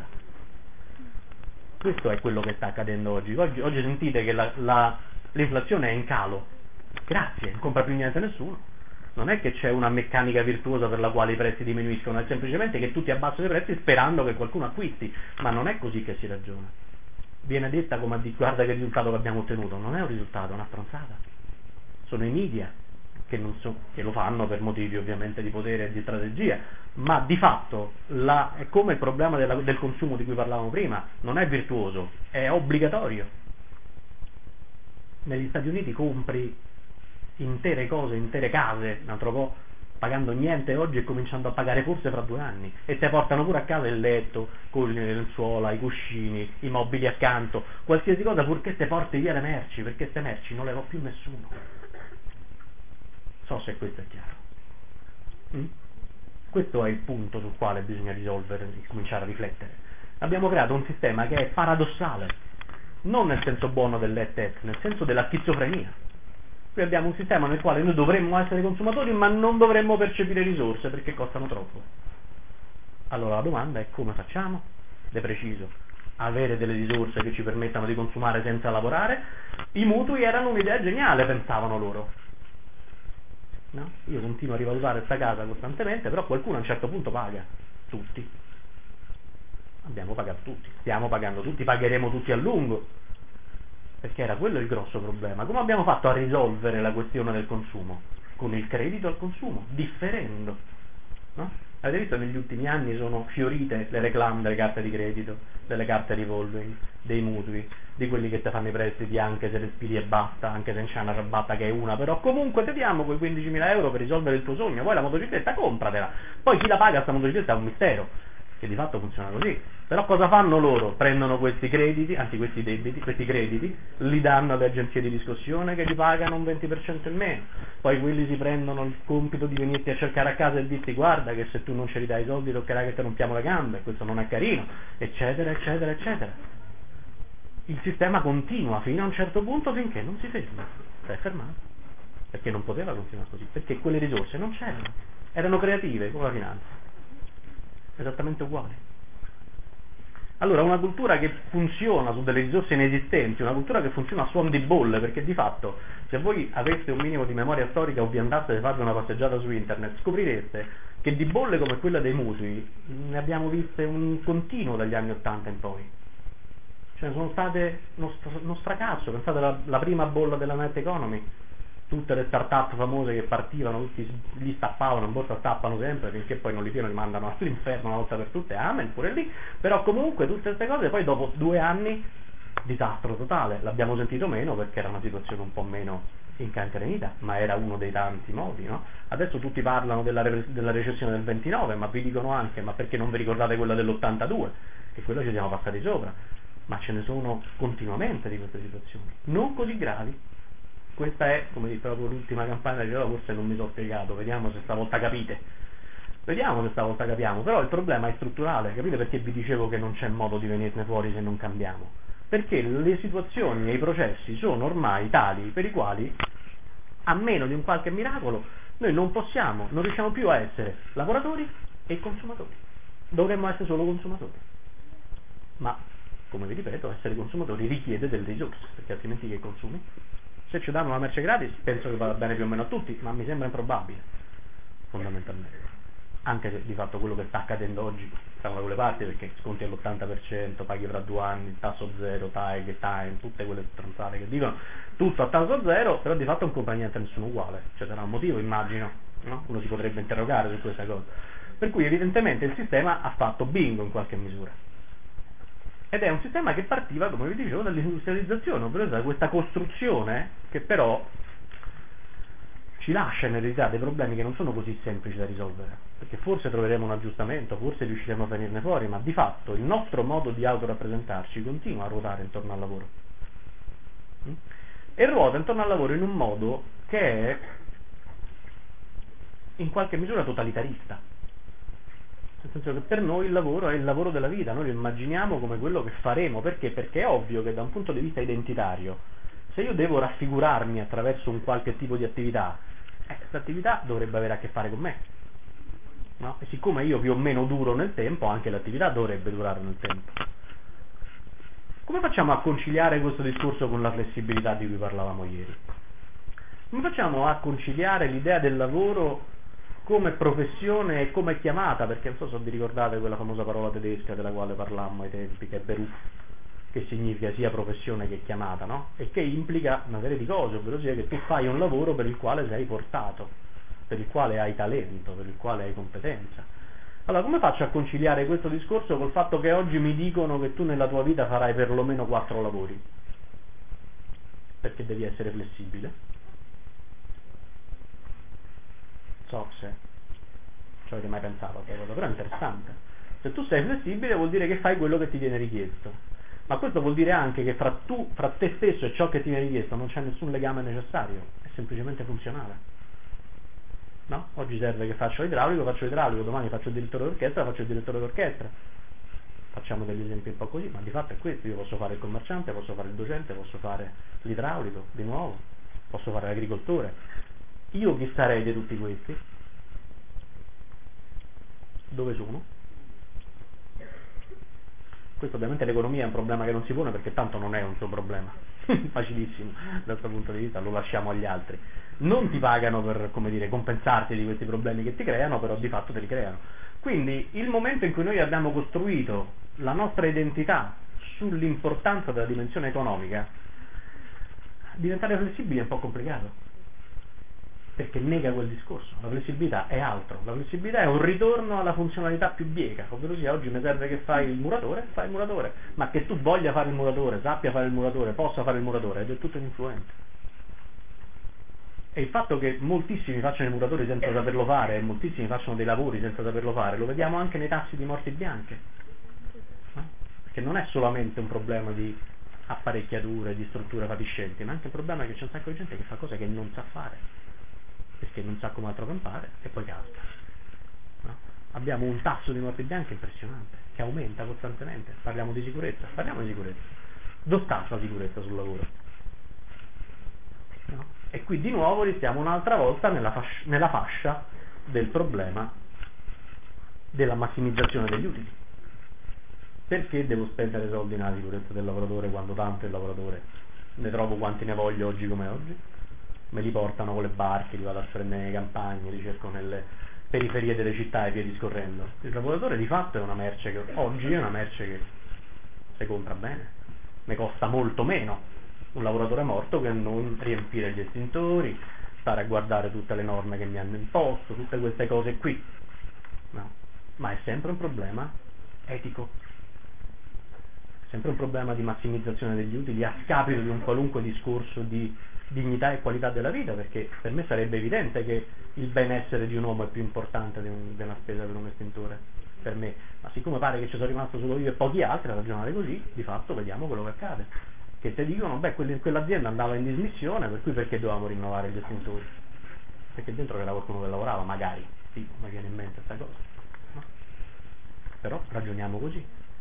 Questo è quello che sta accadendo oggi. Oggi, oggi sentite che la, la, l'inflazione è in calo. Grazie, non compra più niente nessuno. Non è che c'è una meccanica virtuosa per la quale i prezzi diminuiscono, è semplicemente che tutti abbassano i prezzi sperando che qualcuno acquisti. Ma non è così che si ragiona. Viene detta come a dire guarda che risultato che abbiamo ottenuto. Non è un risultato, è una stronzata. Sono i media che, non so, che lo fanno per motivi ovviamente di potere e di strategia, ma di fatto la, è come il problema della, del consumo di cui parlavamo prima, non è virtuoso, è obbligatorio. Negli Stati Uniti compri intere cose, intere case, un altro po' pagando niente oggi e cominciando a pagare forse fra due anni, e te portano pure a casa il letto con le lenzuola, i cuscini, i mobili accanto, qualsiasi cosa purché te porti via le merci, perché queste merci non le va più nessuno. So se questo è chiaro. Mm? Questo è il punto sul quale bisogna risolvere e cominciare a riflettere. Abbiamo creato un sistema che è paradossale, non nel senso buono dell'E T F, nel senso della schizofrenia. Qui abbiamo un sistema nel quale noi dovremmo essere consumatori ma non dovremmo percepire risorse perché costano troppo. Allora la domanda è come facciamo? De preciso, avere delle risorse che ci permettano di consumare senza lavorare. I mutui erano un'idea geniale, pensavano loro. No? Io continuo a rivalutare questa casa costantemente, però qualcuno a un certo punto paga, tutti. Abbiamo pagato tutti, stiamo pagando tutti, pagheremo tutti a lungo, perché era quello il grosso problema. Come abbiamo fatto a risolvere la questione del consumo? Con il credito al consumo, differendo. No? Avete visto negli ultimi anni sono fiorite le reclame delle carte di credito, delle carte revolving, dei mutui, di quelli che ti fanno i prestiti anche se respiri e basta, anche se non c'è una rabatta che è una, però comunque ti diamo quei quindicimila euro per risolvere il tuo sogno, poi la motocicletta compratela, poi chi la paga sta motocicletta è un mistero, che di fatto funziona così. Però cosa fanno loro? Prendono questi crediti, anzi questi debiti, questi crediti, li danno alle agenzie di riscossione che li pagano un venti per cento in meno, poi quelli si prendono il compito di venirti a cercare a casa e dirti guarda che se tu non ce li dai i soldi toccherà che ti rompiamo le gambe, questo non è carino, eccetera, eccetera, eccetera. Il sistema continua fino a un certo punto finché non si ferma, si è fermato, perché non poteva continuare così, perché quelle risorse non c'erano, erano creative come la finanza, esattamente uguali. Allora una cultura che funziona su delle risorse inesistenti, una cultura che funziona a suon di bolle, perché di fatto se voi aveste un minimo di memoria storica o vi andaste a fare una passeggiata su internet scoprireste che di bolle come quella dei mutui ne abbiamo viste un continuo dagli anni ottanta in poi. Cioè sono state uno, uno fracasso. Pensate alla la prima bolla della net economy, tutte le start-up famose che partivano, tutti gli stappavano, in borsa stappano sempre finché poi non li pieno li mandano all'inferno una volta per tutte, amen, pure lì. Però comunque tutte queste cose poi dopo due anni disastro totale, l'abbiamo sentito meno perché era una situazione un po' meno incancrenita, ma era uno dei tanti modi, no? Adesso tutti parlano della, re- della recessione del ventinove, ma vi dicono anche, ma perché non vi ricordate quella dell'ottantadue? Che quella ci siamo passati sopra, ma ce ne sono continuamente di queste situazioni, non così gravi. Questa è, come dicevo, l'ultima campagna, dicevo, forse non mi sono spiegato, vediamo se stavolta capite. Vediamo se stavolta capiamo, però il problema è strutturale, capite perché vi dicevo che non c'è modo di venirne fuori se non cambiamo? Perché le situazioni e i processi sono ormai tali per i quali, a meno di un qualche miracolo, noi non possiamo, non riusciamo più a essere lavoratori e consumatori. Dovremmo essere solo consumatori. Ma, come vi ripeto, essere consumatori richiede delle risorse, perché altrimenti che consumi? Se ci danno una merce gratis, penso che vada bene più o meno a tutti, ma mi sembra improbabile, fondamentalmente. Anche se di fatto quello che sta accadendo oggi siamo da quelle parti, perché sconti all'ottanta per cento, paghi fra due anni, tasso zero, tag, time, tutte quelle stronzate che dicono, tutto a tasso zero, però di fatto non compra niente a nessuno uguale, cioè sarà un motivo, immagino, no? Uno si potrebbe interrogare su questa cosa. Per cui evidentemente il sistema ha fatto bingo in qualche misura. Ed è un sistema che partiva, come vi dicevo, dall'industrializzazione, ovvero da questa costruzione che però ci lascia in eredità dei problemi che non sono così semplici da risolvere, perché forse troveremo un aggiustamento, forse riusciremo a venirne fuori, ma di fatto il nostro modo di autorappresentarci continua a ruotare intorno al lavoro. E ruota intorno al lavoro in un modo che è in qualche misura totalitarista. Nel senso che per noi il lavoro è il lavoro della vita, noi lo immaginiamo come quello che faremo, perché? Perché è ovvio che da un punto di vista identitario, se io devo raffigurarmi attraverso un qualche tipo di attività, eh, questa attività dovrebbe avere a che fare con me, no? E siccome io più o meno duro nel tempo, anche l'attività dovrebbe durare nel tempo. Come facciamo a conciliare questo discorso con la flessibilità di cui parlavamo ieri? Come facciamo a conciliare l'idea del lavoro come professione e come chiamata, perché non so se vi ricordate quella famosa parola tedesca della quale parlammo ai tempi, che è Beruf, che significa sia professione che chiamata, no? E che implica una serie di cose, ovvero sia che tu fai un lavoro per il quale sei portato, per il quale hai talento, per il quale hai competenza. Allora, come faccio a conciliare questo discorso col fatto che oggi mi dicono che tu nella tua vita farai perlomeno quattro lavori? Perché devi essere flessibile. So se ci avete mai pensato a questa cosa, però è interessante. Se tu sei flessibile vuol dire che fai quello che ti viene richiesto, ma questo vuol dire anche che fra tu, fra te stesso e ciò che ti viene richiesto non c'è nessun legame necessario, è semplicemente funzionale, no? Oggi serve che faccio l'idraulico, faccio l'idraulico, domani faccio il direttore d'orchestra, faccio il direttore d'orchestra. Facciamo degli esempi un po' così, ma di fatto è questo. Io posso fare il commerciante, posso fare il docente, posso fare l'idraulico di nuovo, posso fare l'agricoltore. Io chi sarei di tutti questi? Dove sono? Questo ovviamente l'economia è un problema che non si pone, perché tanto non è un suo problema, facilissimo dal suo punto di vista, lo lasciamo agli altri. Non ti pagano per, come dire, compensarti di questi problemi che ti creano, però di fatto te li creano. Quindi il momento in cui noi abbiamo costruito la nostra identità sull'importanza della dimensione economica, diventare flessibili è un po' complicato, perché nega quel discorso. La flessibilità è altro, la flessibilità è un ritorno alla funzionalità più bieca, ovvero sia oggi mi serve che fai il muratore, fai il muratore, ma che tu voglia fare il muratore, sappia fare il muratore, possa fare il muratore, è del tutto ininfluente. E il fatto che moltissimi facciano i muratori senza saperlo fare, e moltissimi facciano dei lavori senza saperlo fare, lo vediamo anche nei tassi di morti bianche, no? Perché non è solamente un problema di apparecchiature, di strutture fatiscenti, ma anche il problema è che c'è un sacco di gente che fa cose che non sa fare, perché non sa come altro campare e poi casca, no? Abbiamo un tasso di morti bianche impressionante che aumenta costantemente. Parliamo di sicurezza, parliamo di sicurezza. Dove sta la sicurezza sul lavoro? No? E qui di nuovo restiamo un'altra volta nella fascia, nella fascia del problema della massimizzazione degli utili. Perché devo spendere soldi nella sicurezza del lavoratore quando tanto il lavoratore ne trovo quanti ne voglio oggi come oggi? Me li portano con le barche, li vado a prendere nei campagne, li cerco nelle periferie delle città e via discorrendo. Il lavoratore di fatto è una merce che oggi è una merce che si compra bene, ne costa molto meno un lavoratore morto che non riempire gli estintori, stare a guardare tutte le norme che mi hanno imposto, tutte queste cose qui, no? Ma è sempre un problema etico. sempre un problema di massimizzazione degli utili a scapito di un qualunque discorso di dignità e qualità della vita, perché per me sarebbe evidente che il benessere di un uomo è più importante di, un, di una spesa per un estintore, per me, ma siccome pare che ci sono rimasto solo io e pochi altri a ragionare così, di fatto vediamo quello che accade, che ti dicono, beh, quell'azienda andava in dismissione, per cui perché dovevamo rinnovare gli estintori? Perché dentro c'era qualcuno che lavorava, magari, sì, mi viene in mente questa cosa, no? Però ragioniamo così.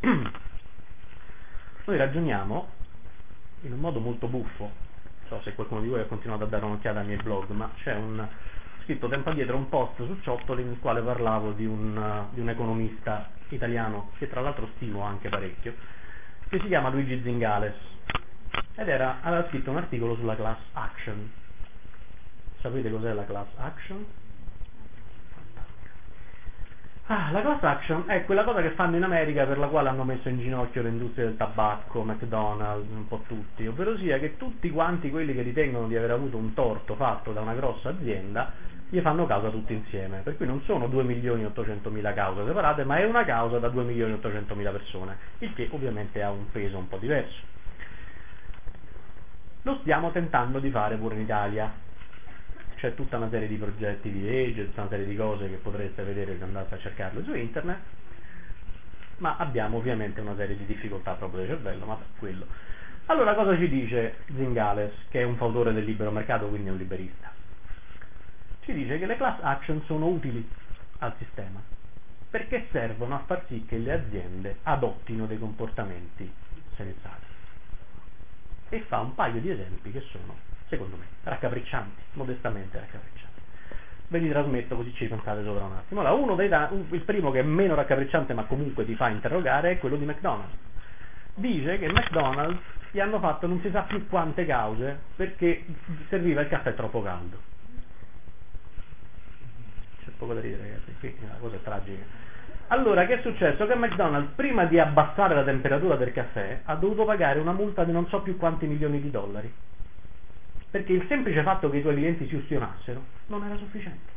Noi ragioniamo in un modo molto buffo, non so se qualcuno di voi ha continuato a dare un'occhiata ai miei blog, ma c'è un scritto tempo addietro un post su Ciottoli nel quale parlavo di un, uh, di un economista italiano, che tra l'altro stimo anche parecchio, che si chiama Luigi Zingales, ed era, aveva scritto un articolo sulla class action. Sapete cos'è la class action? Ah, la class action è quella cosa che fanno in America, per la quale hanno messo in ginocchio l'industria del tabacco, McDonald's, un po' tutti, ovvero sia che tutti quanti quelli che ritengono di aver avuto un torto fatto da una grossa azienda gli fanno causa tutti insieme, per cui non sono due milioni e ottocentomila cause separate, ma è una causa da due milioni e ottocentomila persone, il che ovviamente ha un peso un po' diverso. Lo stiamo tentando di fare pure in Italia. C'è tutta una serie di progetti di legge, tutta una serie di cose che potreste vedere se andate a cercarle su internet, ma abbiamo ovviamente una serie di difficoltà proprio del cervello, ma per quello. Allora cosa ci dice Zingales, che è un fautore del libero mercato, quindi è un liberista? Ci dice che le class action sono utili al sistema, perché servono a far sì che le aziende adottino dei comportamenti sensati. E fa un paio di esempi che sono, secondo me, raccapriccianti, modestamente raccapriccianti. Ve li trasmetto così ci pensate sopra un attimo. Allora, uno dei da- il primo, che è meno raccapricciante ma comunque ti fa interrogare, è quello di McDonald's. Dice che McDonald's gli hanno fatto non si sa più quante cause perché serviva il caffè troppo caldo. C'è poco da ridere, ragazzi, qui la cosa è tragica. Allora, che è successo? Che McDonald's, prima di abbassare la temperatura del caffè, ha dovuto pagare una multa di non so più quanti milioni di dollari, perché il semplice fatto che i tuoi clienti si ustionassero non era sufficiente.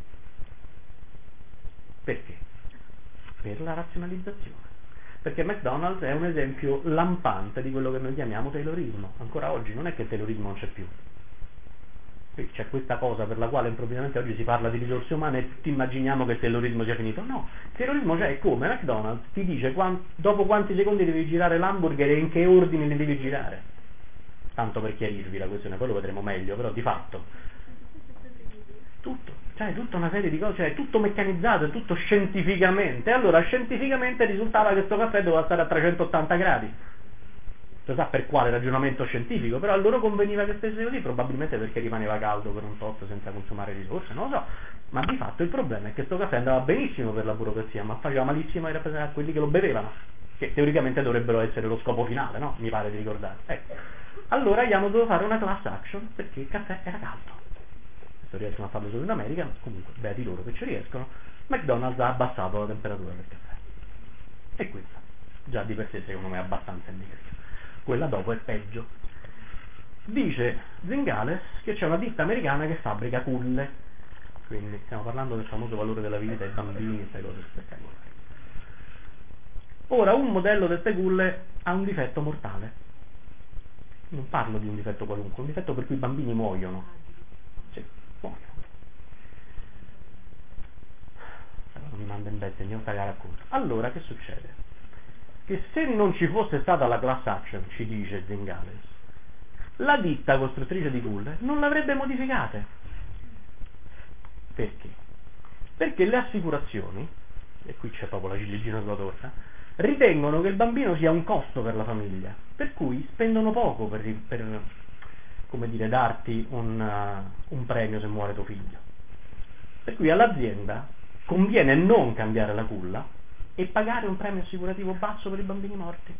Perché? Per la razionalizzazione. Perché McDonald's è un esempio lampante di quello che noi chiamiamo taylorismo. Ancora oggi non è che il taylorismo non c'è più. Qui c'è questa cosa per la quale improvvisamente oggi si parla di risorse umane e tutti immaginiamo che il taylorismo sia finito. No, il taylorismo c'è, come McDonald's ti dice quant- dopo quanti secondi devi girare l'hamburger e in che ordine li devi girare. Tanto per chiarirvi la questione, poi lo vedremo meglio, però di fatto tutto, cioè tutta una serie di cose, cioè tutto meccanizzato, è tutto scientificamente. Allora scientificamente risultava che questo caffè doveva stare a trecentottanta gradi. Si sa per quale ragionamento scientifico, però a loro conveniva che stesse così, probabilmente perché rimaneva caldo per un tot senza consumare risorse, non lo so, ma di fatto il problema è che questo caffè andava benissimo per la burocrazia, ma faceva malissimo ai rappresentanti a quelli che lo bevevano, che teoricamente dovrebbero essere lo scopo finale, no? Mi pare di ricordare. Ecco. Allora gli hanno dovuto fare una class action perché il caffè era caldo. Questo riescono a farlo solo in America, ma comunque beati loro che ci riescono. McDonald's ha abbassato la temperatura del caffè. E questa già di per sé secondo me è abbastanza indicativa. Quella dopo è peggio. Dice Zingales che c'è una ditta americana che fabbrica culle, quindi stiamo parlando del famoso valore della vita ai bambini e queste cose spettacolari. Ora un modello di queste culle ha un difetto mortale, non parlo di un difetto qualunque, un difetto per cui i bambini muoiono, sì, muoiono. Non mi manda in bestia, andiamo a tagliare a conto. Allora che succede? Che se non ci fosse stata la class action, ci dice Zingales, la ditta costruttrice di culle non l'avrebbe modificate. Perché? Perché le assicurazioni, e qui c'è proprio la ciliegina sulla torta, ritengono che il bambino sia un costo per la famiglia, per cui spendono poco per, per come dire, darti un, uh, un premio se muore tuo figlio. Per cui all'azienda conviene non cambiare la culla e pagare un premio assicurativo basso per i bambini morti,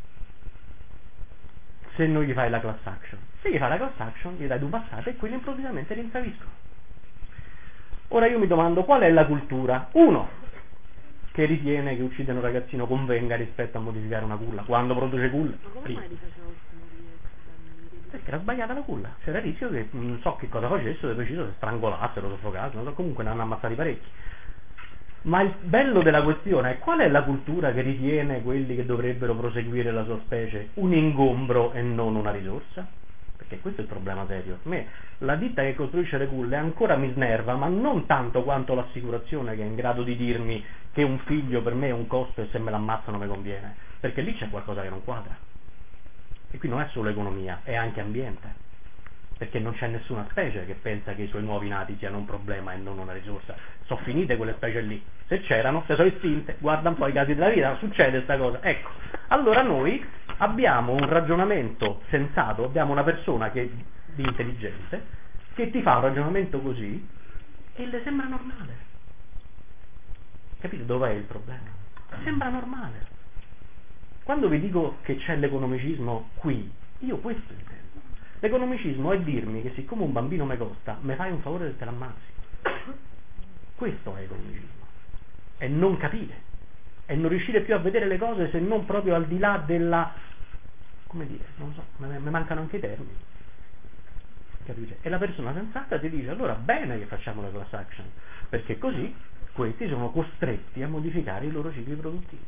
se non gli fai la class action. Se gli fai la class action gli dai due passate e quelli improvvisamente rinsaviscono. Ora io mi domando qual è la cultura. Uno che ritiene che uccidere un ragazzino convenga rispetto a modificare una culla quando produce culle. Ma come mai li facevano morire questi bambini? Perché era sbagliata la culla, c'era il rischio che non so che cosa facessero, deciso se strangolassero, soffocassero, non so, comunque ne hanno ammazzati parecchi. Ma il bello della questione è: qual è la cultura che ritiene quelli che dovrebbero proseguire la sua specie un ingombro e non una risorsa? Perché questo è il problema serio. A me la ditta che costruisce le culle ancora mi snerva, ma non tanto quanto l'assicurazione che è in grado di dirmi che un figlio per me è un costo e se me l'ammazzano mi conviene, perché lì c'è qualcosa che non quadra. E qui non è solo economia, è anche ambiente, perché non c'è nessuna specie che pensa che i suoi nuovi nati siano un problema e non una risorsa. Sono finite quelle specie lì, se c'erano, se sono estinte, guarda un po' i casi della vita, succede questa cosa. Ecco, allora noi abbiamo un ragionamento sensato, abbiamo una persona che, di intelligente, che ti fa un ragionamento così e le sembra normale. Capite dov'è il problema? Sembra normale. Quando vi dico che c'è l'economicismo qui, io questo intendo. L'economicismo è dirmi che siccome un bambino mi costa, mi fai un favore se te l'ammazzi. Questo è economicismo. È non capire. È non riuscire più a vedere le cose se non proprio al di là della... come dire, non so, mi mancano anche i termini. Capite? E la persona sensata ti dice: allora bene che facciamo la class action, perché così questi sono costretti a modificare i loro cicli produttivi.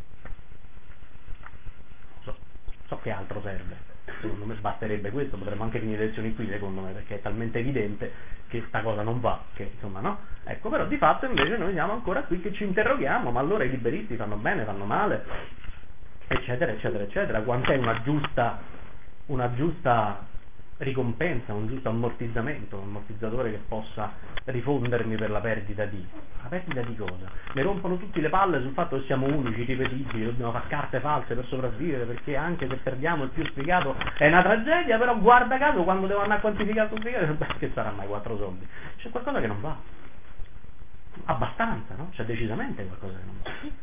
So, so che altro serve. Secondo me basterebbe questo, potremmo anche finire le lezioni qui, secondo me, perché è talmente evidente che sta cosa non va, che insomma no. Ecco, però di fatto invece noi siamo ancora qui che ci interroghiamo: ma allora i liberisti fanno bene, fanno male, eccetera eccetera eccetera. Quant'è una giusta una giusta ricompensa, un giusto ammortizzamento, un ammortizzatore che possa rifondermi per la perdita di la perdita di cosa? Mi rompono tutti le palle sul fatto che siamo unici, ripetibili, dobbiamo fare carte false per sopravvivere, perché anche se perdiamo il più sfigato è una tragedia, però guarda caso quando devo andare a quantificare il sfigato, beh, che sarà mai quattro soldi? C'è qualcosa che non va, abbastanza, no? C'è decisamente qualcosa che non va.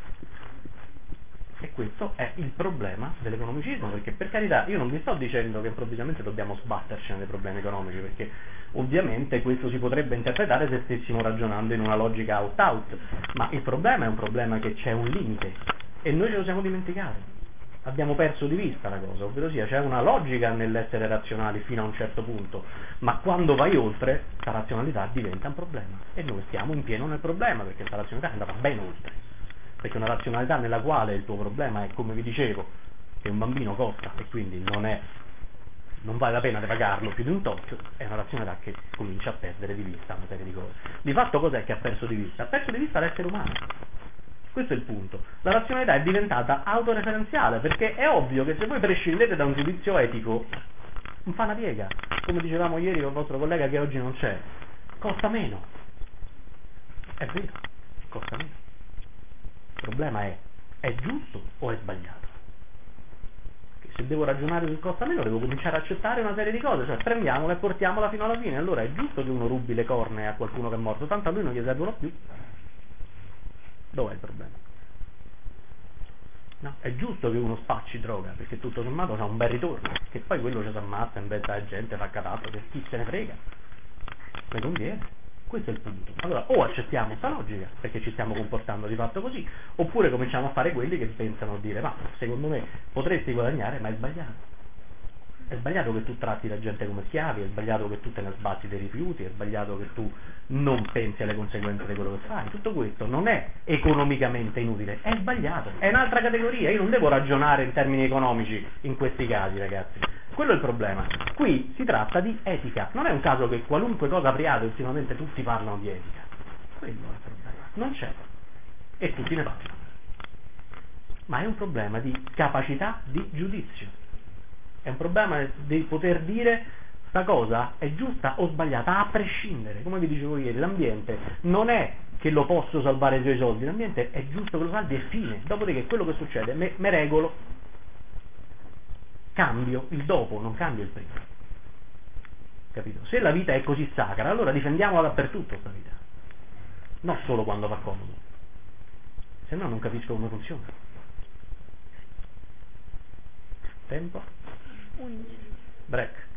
E questo è il problema dell'economicismo, perché per carità io non vi sto dicendo che improvvisamente dobbiamo sbatterci nei problemi economici, perché ovviamente questo si potrebbe interpretare se stessimo ragionando in una logica out-out, ma il problema è un problema che c'è un limite e noi ce lo siamo dimenticati, abbiamo perso di vista la cosa, ovvero sia c'è una logica nell'essere razionali fino a un certo punto, ma quando vai oltre la razionalità diventa un problema e noi stiamo in pieno nel problema, perché la razionalità è andata ben oltre. Perché una razionalità nella quale il tuo problema è, come vi dicevo, che un bambino costa e quindi non è non vale la pena di pagarlo più di un tot, è una razionalità che comincia a perdere di vista una serie di cose. Di fatto cos'è che ha perso di vista? Ha perso di vista l'essere umano. Questo è il punto. La razionalità è diventata autoreferenziale, perché è ovvio che se voi prescindete da un giudizio etico non fa una piega. Come dicevamo ieri con il vostro collega che oggi non c'è, costa meno. È vero, costa meno. Il problema è: è giusto o è sbagliato? Perché se devo ragionare sul costa meno devo cominciare a accettare una serie di cose, cioè prendiamola e portiamola fino alla fine. Allora è giusto che uno rubi le cornee a qualcuno che è morto, tanto a lui non gli servono più. Dov'è il problema? No? È giusto che uno spacci droga, perché tutto sommato ha un bel ritorno, che poi quello ci si ammazza in mezzo alla gente, fa catastro, che chi se ne frega, mi conviene. Questo è il punto. Allora o accettiamo questa logica perché ci stiamo comportando di fatto così, oppure cominciamo a fare quelli che pensano di dire: ma secondo me potresti guadagnare, ma è sbagliato. È sbagliato che tu tratti la gente come schiavi, è sbagliato che tu te ne sbatti dei rifiuti, è sbagliato che tu non pensi alle conseguenze di quello che fai. Tutto questo non è economicamente inutile, è sbagliato, è un'altra categoria. Io non devo ragionare in termini economici in questi casi, ragazzi. Quello è il problema. Qui si tratta di etica. Non è un caso che qualunque cosa apriate ultimamente tutti parlano di etica. Quello è il problema. Non c'è. E tutti ne parlano. Ma è un problema di capacità di giudizio. È un problema di poter dire sta cosa è giusta o sbagliata a prescindere. Come vi dicevo ieri, l'ambiente non è che lo posso salvare i suoi soldi, l'ambiente è giusto che lo salvi e fine. Dopodiché quello che succede, me, me regolo, cambio il dopo, non cambio il prima. Capito? Se la vita è così sacra, allora difendiamola dappertutto sta vita, non solo quando va comodo, se no non capisco come funziona. Tempo? undici. Break.